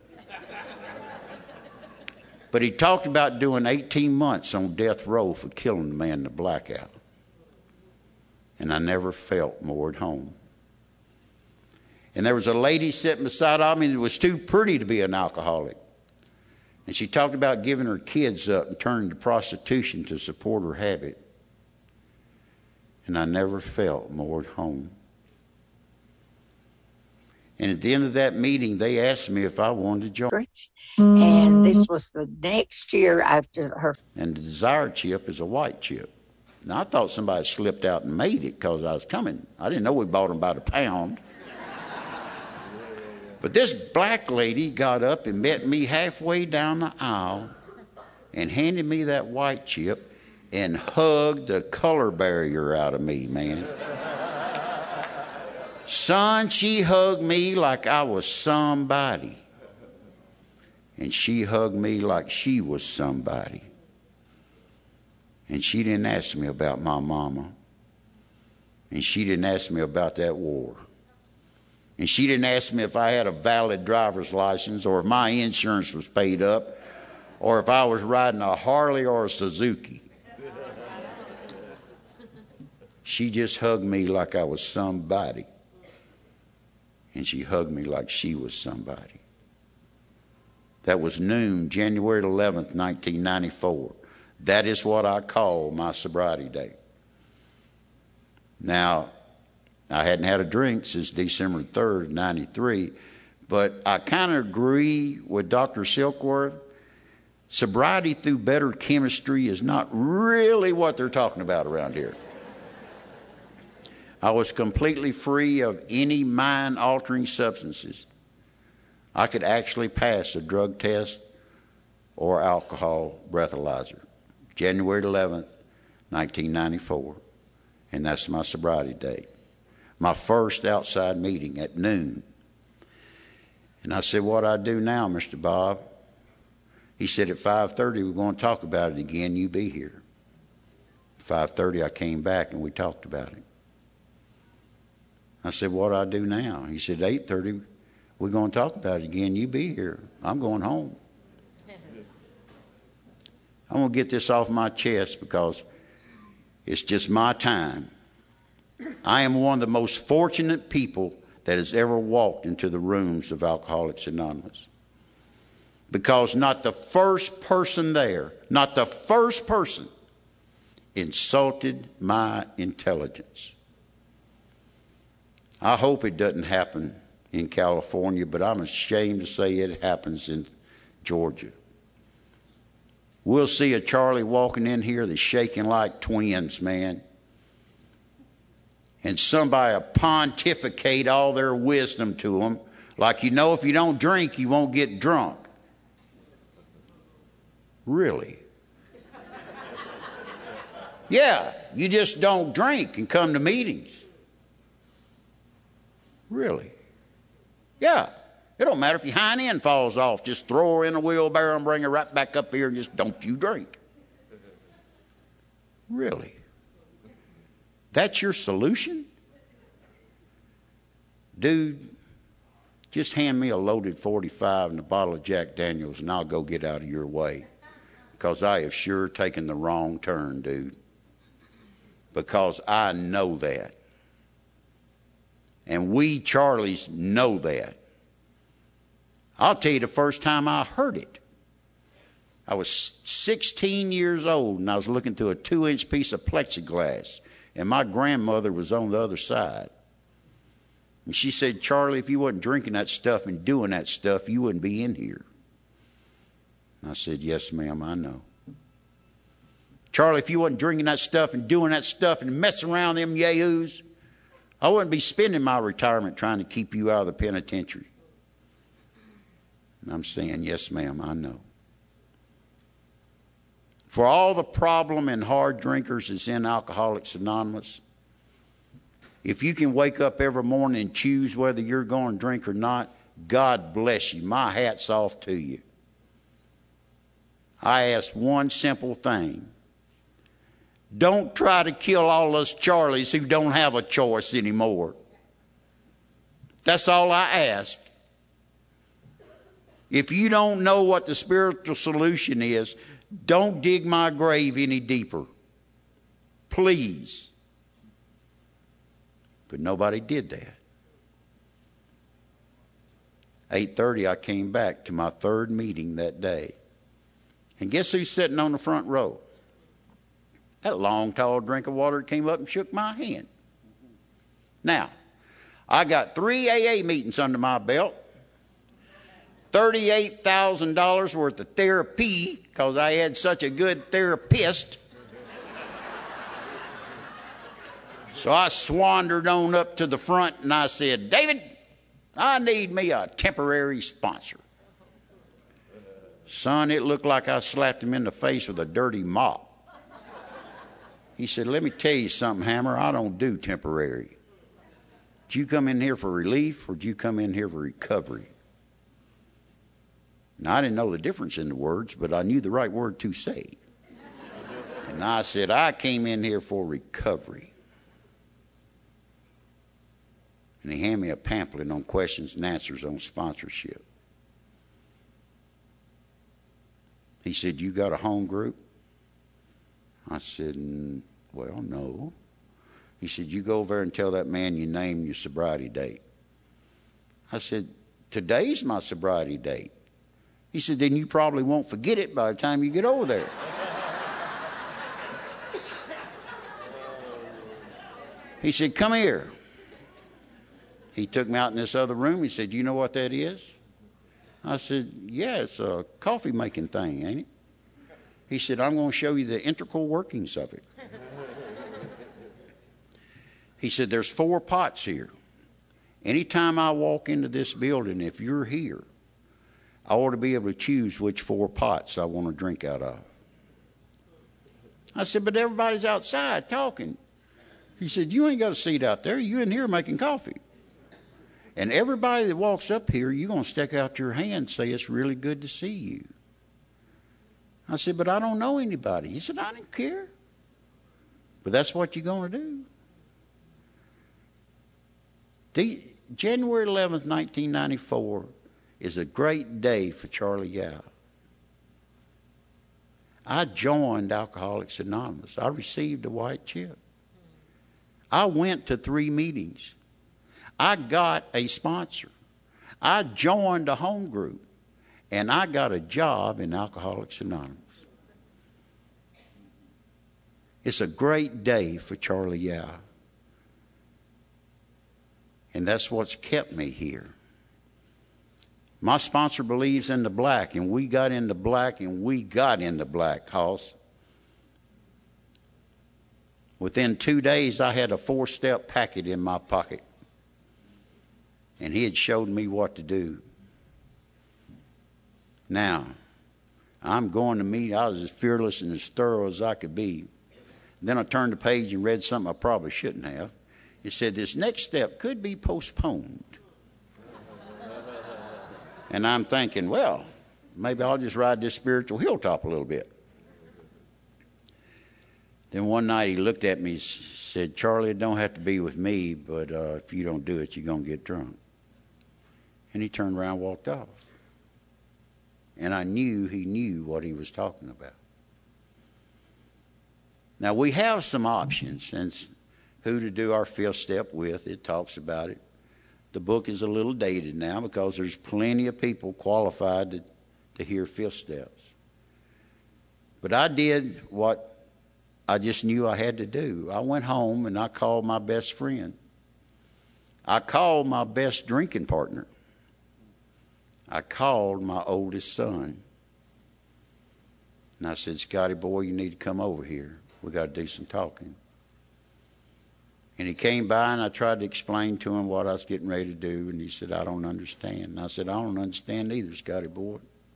But he talked about doing 18 months on death row for killing the man in the blackout. And I never felt more at home. And there was a lady sitting beside me that was too pretty to be an alcoholic. And she talked about giving her kids up and turning to prostitution to support her habit. And I never felt more at home. And at the end of that meeting, they asked me if I wanted to join. And And this was the next year after her. And the Desire chip is a white chip. Now, I thought somebody slipped out and made it because I was coming. I didn't know we bought them by the pound. But this black lady got up and met me halfway down the aisle and handed me that white chip and hugged the color barrier out of me, man. Son, she hugged me like I was somebody. And she hugged me like she was somebody. And she didn't ask me about my mama. And she didn't ask me about that war. And she didn't ask me if I had a valid driver's license or if my insurance was paid up or if I was riding a Harley or a Suzuki. She just hugged me like I was somebody. And she hugged me like she was somebody. That was noon, January 11th, 1994. That is what I call my sobriety day. Now, I hadn't had a drink since December 3rd, 93, but I kind of agree with Dr. Silkworth. Sobriety through better chemistry is not really what they're talking about around here. I was completely free of any mind-altering substances. I could actually pass a drug test or alcohol breathalyzer. January 11th, 1994, and that's my sobriety date. My first outside meeting at noon. And I said, what do I do now, Mr. Bob? He said, at 5:30, we're going to talk about it again. You be here. 5:30, I came back and we talked about it. I said, what do I do now? He said, 8:30, we're going to talk about it again. You be here. I'm going home. I'm going to get this off my chest because it's just my time. I am one of the most fortunate people that has ever walked into the rooms of Alcoholics Anonymous. Because not the first person there, not the first person insulted my intelligence. I hope it doesn't happen in California, but I'm ashamed to say it happens in Georgia. We'll see a Charlie walking in here that's shaking like twins, man. And somebody will pontificate all their wisdom to them, like, if you don't drink, you won't get drunk. Really? Yeah, you just don't drink and come to meetings. Really? Yeah. It don't matter if your hind end falls off. Just throw her in a wheelbarrow and bring her right back up here and just don't you drink. Really? That's your solution? Dude, just hand me a loaded 45 and a bottle of Jack Daniels and I'll go get out of your way. Because I have sure taken the wrong turn, dude. Because I know that. And we Charlies know that. I'll tell you the first time I heard it. I was 16 years old and I was looking through a 2-inch piece of plexiglass and my grandmother was on the other side. And she said, Charlie, if you wasn't drinking that stuff and doing that stuff, you wouldn't be in here. And I said, yes, ma'am, I know. Charlie, if you wasn't drinking that stuff and doing that stuff and messing around them yahoos, I wouldn't be spending my retirement trying to keep you out of the penitentiary. And I'm saying, yes, ma'am, I know. For all the problem and hard drinkers that's in Alcoholics Anonymous, if you can wake up every morning and choose whether you're going to drink or not, God bless you. My hat's off to you. I ask one simple thing. Don't try to kill all us Charlies who don't have a choice anymore. That's all I ask. If you don't know what the spiritual solution is, don't dig my grave any deeper. Please. But nobody did that. 8:30, I came back to my third meeting that day. And guess who's sitting on the front row? That long, tall drink of water came up and shook my hand. Now, I got 3 AA meetings under my belt. $38,000 worth of therapy because I had such a good therapist. So I swandered on up to the front and I said, David, I need me a temporary sponsor. Son, it looked like I slapped him in the face with a dirty mop. He said, let me tell you something, Hammer, I don't do temporary. Did you come in here for relief or did you come in here for recovery? Now, I didn't know the difference in the words, but I knew the right word to say. And I said, I came in here for recovery. And he handed me a pamphlet on questions and answers on sponsorship. He said, you got a home group? I said, well, no. He said, you go over there and tell that man your name and your sobriety date. I said, today's my sobriety date. He said, then you probably won't forget it by the time you get over there. He said, come here. He took me out in this other room. He said, you know what that is? I said, yeah, it's a coffee making thing, ain't it? He said, I'm going to show you the integral workings of it. He said, there's 4 pots here. Anytime I walk into this building, if you're here, I ought to be able to choose which 4 pots I want to drink out of. I said, but everybody's outside talking. He said, you ain't got a seat out there. You in here making coffee. And everybody that walks up here, you're going to stick out your hand and say, it's really good to see you. I said, but I don't know anybody. He said, I don't care. But that's what you're going to do. January 11th, 1994 is a great day for Charlie Yao. I joined Alcoholics Anonymous. I received a white chip. I went to 3 meetings. I got a sponsor. I joined a home group. And I got a job in Alcoholics Anonymous. It's a great day for Charlie Yao. And that's what's kept me here. My sponsor believes in the black, and we got into black, and we got into black, cause within 2 days I had a 4-step packet in my pocket. And he had showed me what to do. Now, I'm going to meet, I was as fearless and as thorough as I could be. Then I turned the page and read something I probably shouldn't have. It said, this next step could be postponed. And I'm thinking, well, maybe I'll just ride this spiritual hilltop a little bit. Then one night he looked at me and said, Charlie, it don't have to be with me, but if you don't do it, you're going to get drunk. And he turned around and walked off. And I knew he knew what he was talking about. Now, we have some options, and who to do our 5th step with. It talks about it. The book is a little dated now because there's plenty of people qualified to hear 5th steps. But I did what I just knew I had to do. I went home and I called my best friend. I called my best drinking partner. I called my oldest son. And I said, Scotty, boy, you need to come over here. We got to do some talking. And he came by and I tried to explain to him what I was getting ready to do. And he said, I don't understand. And I said, I don't understand either, Scotty boy.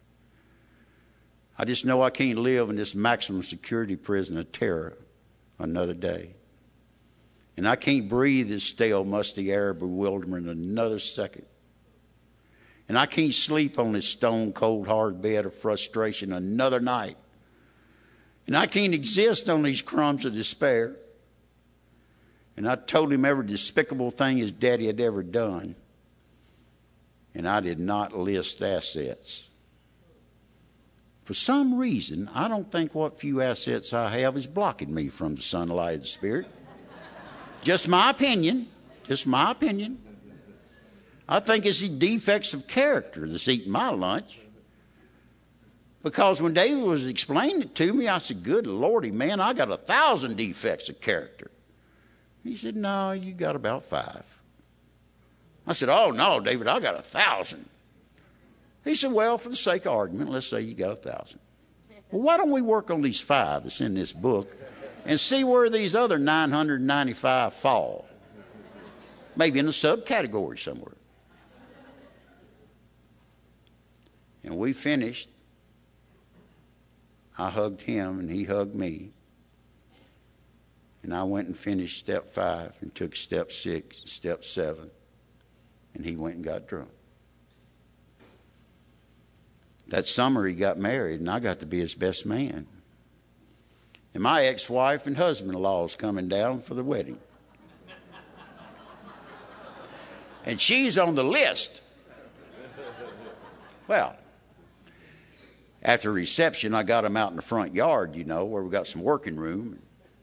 I just know I can't live in this maximum security prison of terror another day. And I can't breathe this stale, musty air of bewilderment another second. And I can't sleep on this stone cold hard bed of frustration another night. And I can't exist on these crumbs of despair. And I told him every despicable thing his daddy had ever done. And I did not list assets. For some reason, I don't think what few assets I have is blocking me from the sunlight of the Spirit. Just my opinion. Just my opinion. I think it's the defects of character that's eating my lunch. Because when David was explaining it to me, I said, good Lordy, man, I got 1,000 defects of character. He said, no, you got about 5. I said, oh, no, David, I got 1,000. He said, well, for the sake of argument, let's say you got 1,000. Well, why don't we work on these 5 that's in this book and see where these other 995 fall? Maybe in a subcategory somewhere. And we finished. I hugged him and he hugged me. And I went and finished step 5 and took step 6, step 7. And he went and got drunk. That summer he got married and I got to be his best man. And my ex-wife and husband-in-law is coming down for the wedding. And she's on the list. Well, after reception, I got them out in the front yard, where we got some working room.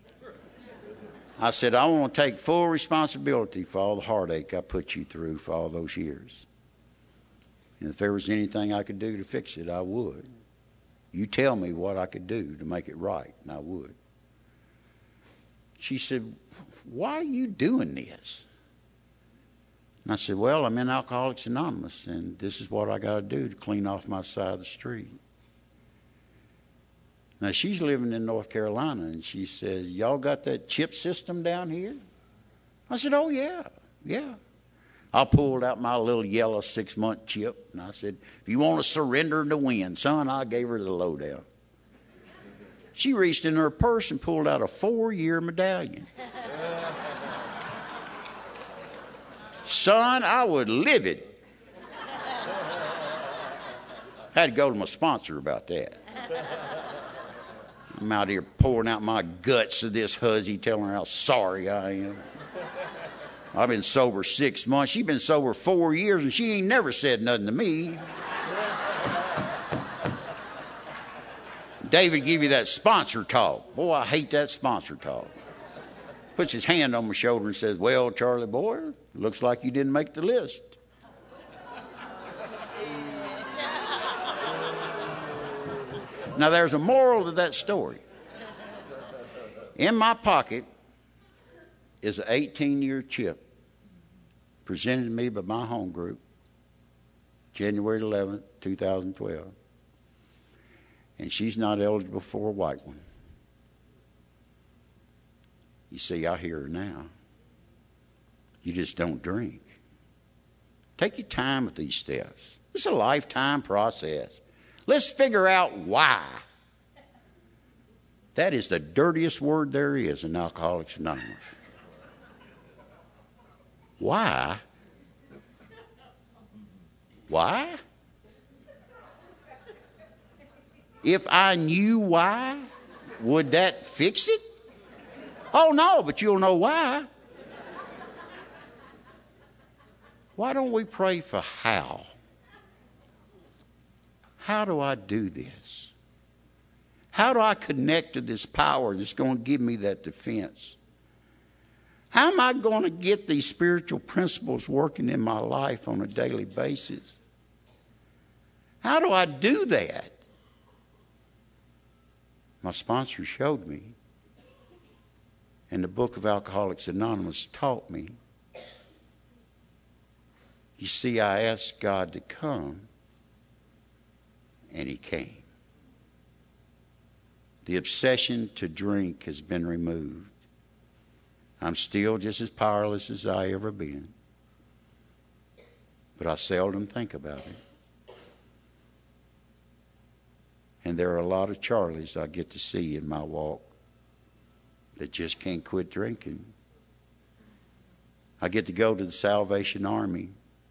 I said, I want to take full responsibility for all the heartache I put you through for all those years. And if there was anything I could do to fix it, I would. You tell me what I could do to make it right, and I would. She said, why are you doing this? And I said, well, I'm in Alcoholics Anonymous, and this is what I got to do to clean off my side of the street. Now, she's living in North Carolina, and she says, y'all got that chip system down here? I said, oh, yeah. I pulled out my little yellow 6-month chip, and I said, if you want to surrender to win, son, I gave her the lowdown. She reached in her purse and pulled out a 4-year medallion. Son, I would live it. Had to go to my sponsor about that. I'm out here pouring out my guts to this hussy, telling her how sorry I am. I've been sober 6 months. She's been sober 4 years, and she ain't never said nothing to me. David give you that sponsor talk. Boy, I hate that sponsor talk. Puts his hand on my shoulder and says, well, Charlie boy, looks like you didn't make the list. Now, there's a moral to that story. In my pocket is an 18-year chip presented to me by my home group, January 11th, 2012. And she's not eligible for a white one. You see, I hear her now. You just don't drink. Take your time with these steps. It's a lifetime process. Let's figure out why. That is the dirtiest word there is in Alcoholics Anonymous. Why? Why? If I knew why, would that fix it? Oh, no, but you'll know why. Why don't we pray for how? How do I do this? How do I connect to this power that's going to give me that defense? How am I going to get these spiritual principles working in my life on a daily basis? How do I do that? My sponsor showed me, and the book of Alcoholics Anonymous taught me. You see, I asked God to come, and he came. The obsession to drink has been removed. I'm still just as powerless as I ever been. But I seldom think about it. And there are a lot of Charlies I get to see in my walk that just can't quit drinking. I get to go to the Salvation Army.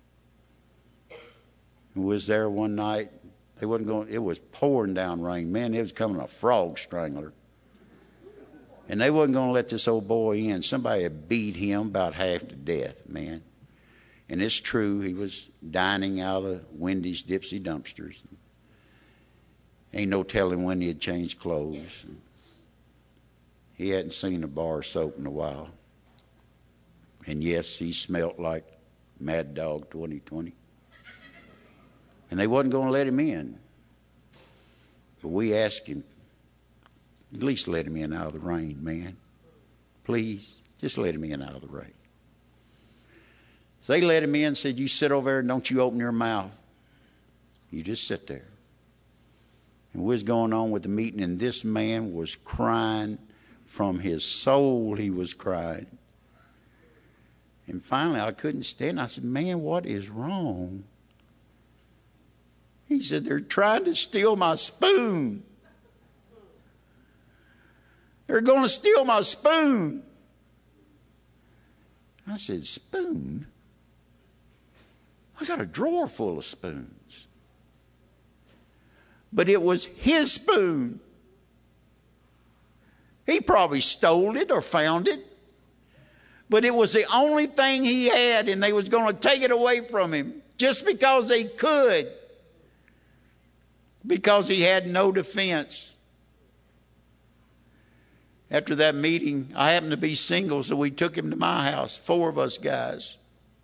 I was there one night. It was pouring down rain. Man, it was coming a frog strangler. And they wasn't going to let this old boy in. Somebody had beat him about half to death, man. And it's true. He was dining out of Wendy's Dipsy dumpsters. Ain't no telling when he had changed clothes. He hadn't seen a bar of soap in a while. And yes, he smelt like Mad Dog 2020. And they wasn't going to let him in. But we asked him, at least let him in out of the rain, man. Please, just let him in out of the rain. So they let him in and said, you sit over there and don't you open your mouth. You just sit there. And we was going on with the meeting, and this man was crying from his soul. He was crying. And finally, I couldn't stand. I said, man, what is wrong? He said, they're trying to steal my spoon. They're going to steal my spoon. I said, spoon? I got a drawer full of spoons. But it was his spoon. He probably stole it or found it. But it was the only thing he had, and they was going to take it away from him just because they could. Because he had no defense. After that meeting, I happened to be single, so we took him to my house, 4 of us guys.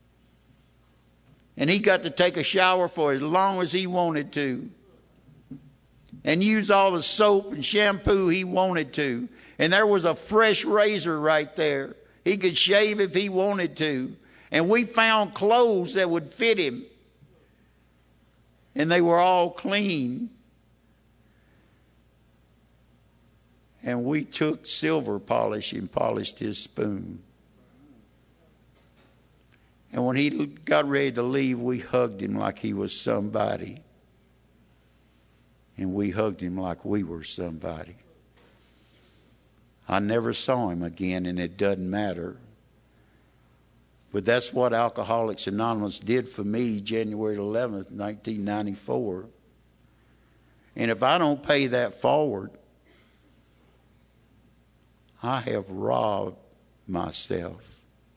And he got to take a shower for as long as he wanted to. And use all the soap and shampoo he wanted to. And there was a fresh razor right there. He could shave if he wanted to. And we found clothes that would fit him. And they were all clean. And we took silver polish and polished his spoon. And when he got ready to leave, we hugged him like he was somebody. And we hugged him like we were somebody. I never saw him again, and it doesn't matter. But that's what Alcoholics Anonymous did for me January 11th, 1994. And if I don't pay that forward, I have robbed myself.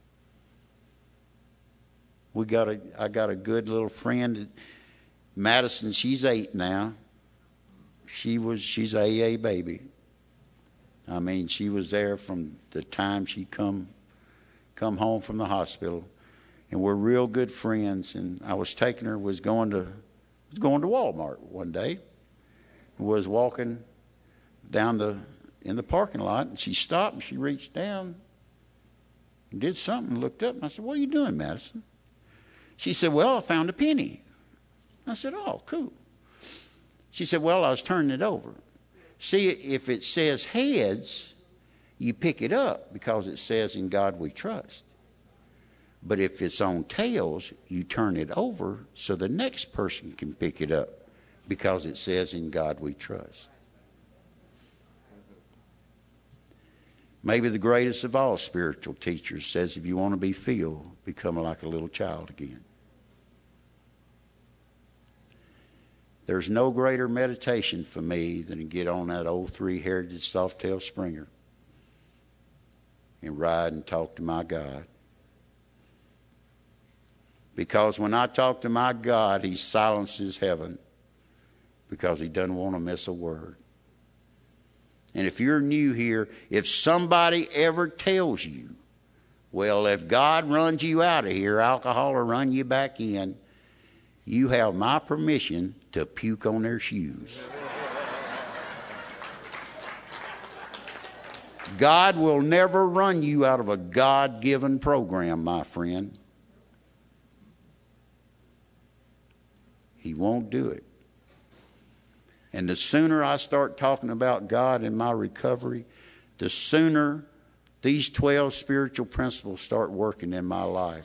I got a good little friend, Madison. She's 8 now. She's a AA baby. I mean, she was there from the time she come home from the hospital, and we're real good friends. And I was taking her, was going to Walmart one day, was walking down in the parking lot, and she stopped and she reached down and did something, looked up, and I said, "What are you doing, Madison?" She said, "Well, I found a penny." I said, "Oh, cool." She said, "Well, I was turning it over. See, if it says heads, you pick it up because it says in God we trust. But if it's on tails, you turn it over so the next person can pick it up because it says in God we trust." Maybe the greatest of all spiritual teachers says, if you want to be filled, become like a little child again. There's no greater meditation for me than to get on that old 3 Heritage Softail Springer and ride and talk to my God. Because when I talk to my God, he silences heaven because he doesn't want to miss a word. And if you're new here, if somebody ever tells you, well, if God runs you out of here, alcohol will run you back in, you have my permission to puke on their shoes. God will never run you out of a God-given program, my friend. He won't do it. And the sooner I start talking about God in my recovery, the sooner these 12 spiritual principles start working in my life.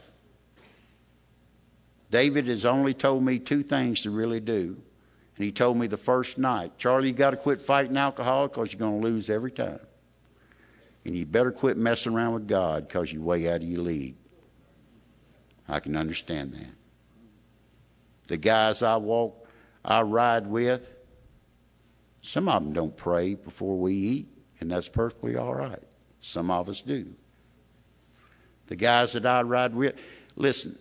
David has only told me 2 things to really do. And he told me the first night, "Charlie, you got to quit fighting alcohol because you're going to lose every time. And you better quit messing around with God because you're way out of your league." I can understand that. The guys I ride with, some of them don't pray before we eat, and that's perfectly all right. Some of us do. The guys that I ride with, listen,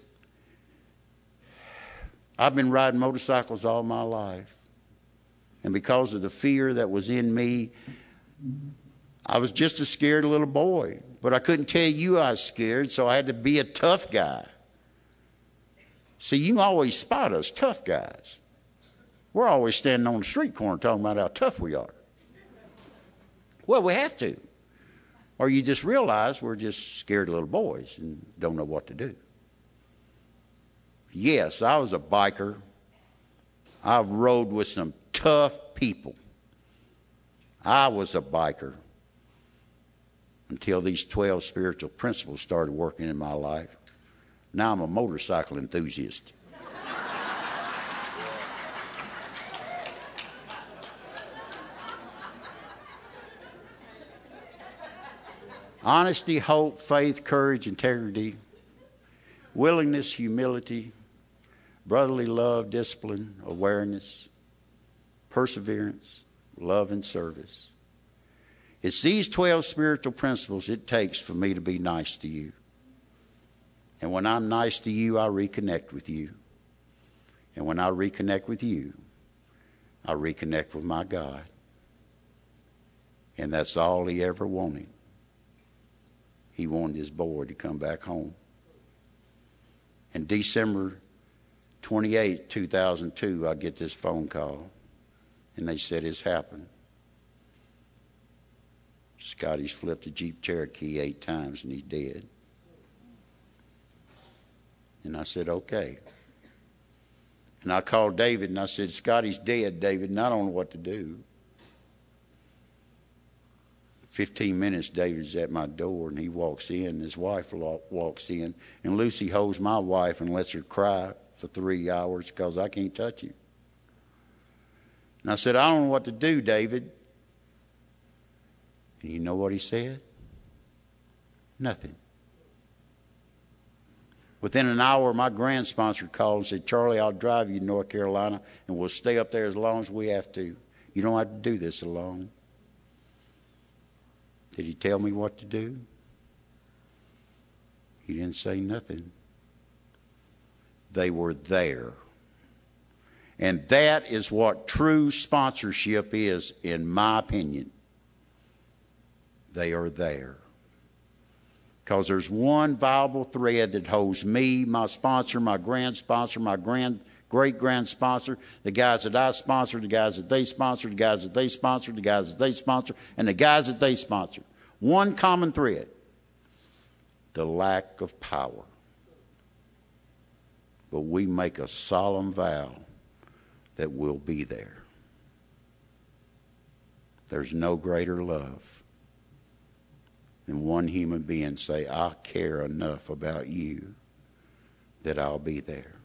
I've been riding motorcycles all my life. And because of the fear that was in me, I was just a scared little boy. But I couldn't tell you I was scared, so I had to be a tough guy. See, you can always spot us tough guys. We're always standing on the street corner talking about how tough we are. Well, we have to. Or you just realize we're just scared little boys and don't know what to do. Yes, I was a biker. I've rode with some tough people. I was a biker until these 12 spiritual principles started working in my life. Now I'm a motorcycle enthusiast. Honesty, hope, faith, courage, integrity, willingness, humility, brotherly love, discipline, awareness, perseverance, love, and service. It's these 12 spiritual principles it takes for me to be nice to you. And when I'm nice to you, I reconnect with you. And when I reconnect with you, I reconnect with my God. And that's all he ever wanted. He wanted his boy to come back home. And December 28, 2002, I get this phone call, and they said it's happened. Scotty's flipped a Jeep Cherokee 8 times, and he's dead. And I said, okay. And I called David, and I said, Scotty's dead, David, and I don't know what to do. 15 minutes, David's at my door, and he walks in. His wife walks in, and Lucy holds my wife and lets her cry for 3 hours because I can't touch him. And I said, I don't know what to do, David. And you know what he said? Nothing. Within an hour, my grand sponsor called and said, Charlie, I'll drive you to North Carolina, and we'll stay up there as long as we have to. You don't have to do this alone. Did he tell me what to do? He didn't say nothing. They were there. And that is what true sponsorship is, in my opinion. They are there. Because there's one viable thread that holds me, my sponsor, my grand sponsor, my great-grand sponsor, the guys that I sponsor, the guys that they sponsor, the guys that they sponsor, the guys that they sponsor, and the guys that they sponsor. One common thread: the lack of power. But we make a solemn vow that we'll be there. There's no greater love than one human being say, I care enough about you that I'll be there.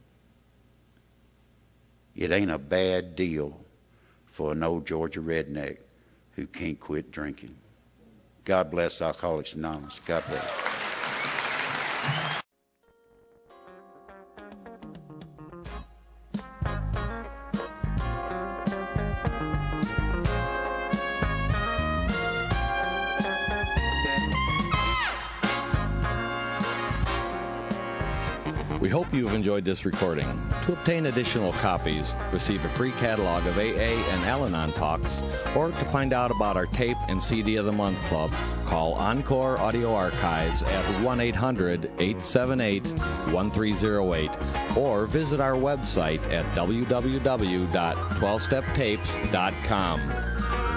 It ain't a bad deal for an old Georgia redneck who can't quit drinking. God bless Alcoholics Anonymous. God bless. We hope you've enjoyed this recording. To obtain additional copies, receive a free catalog of AA and Al-Anon talks, or to find out about our tape and CD of the Month Club, call Encore Audio Archives at 1-800-878-1308 or visit our website at www.12steptapes.com.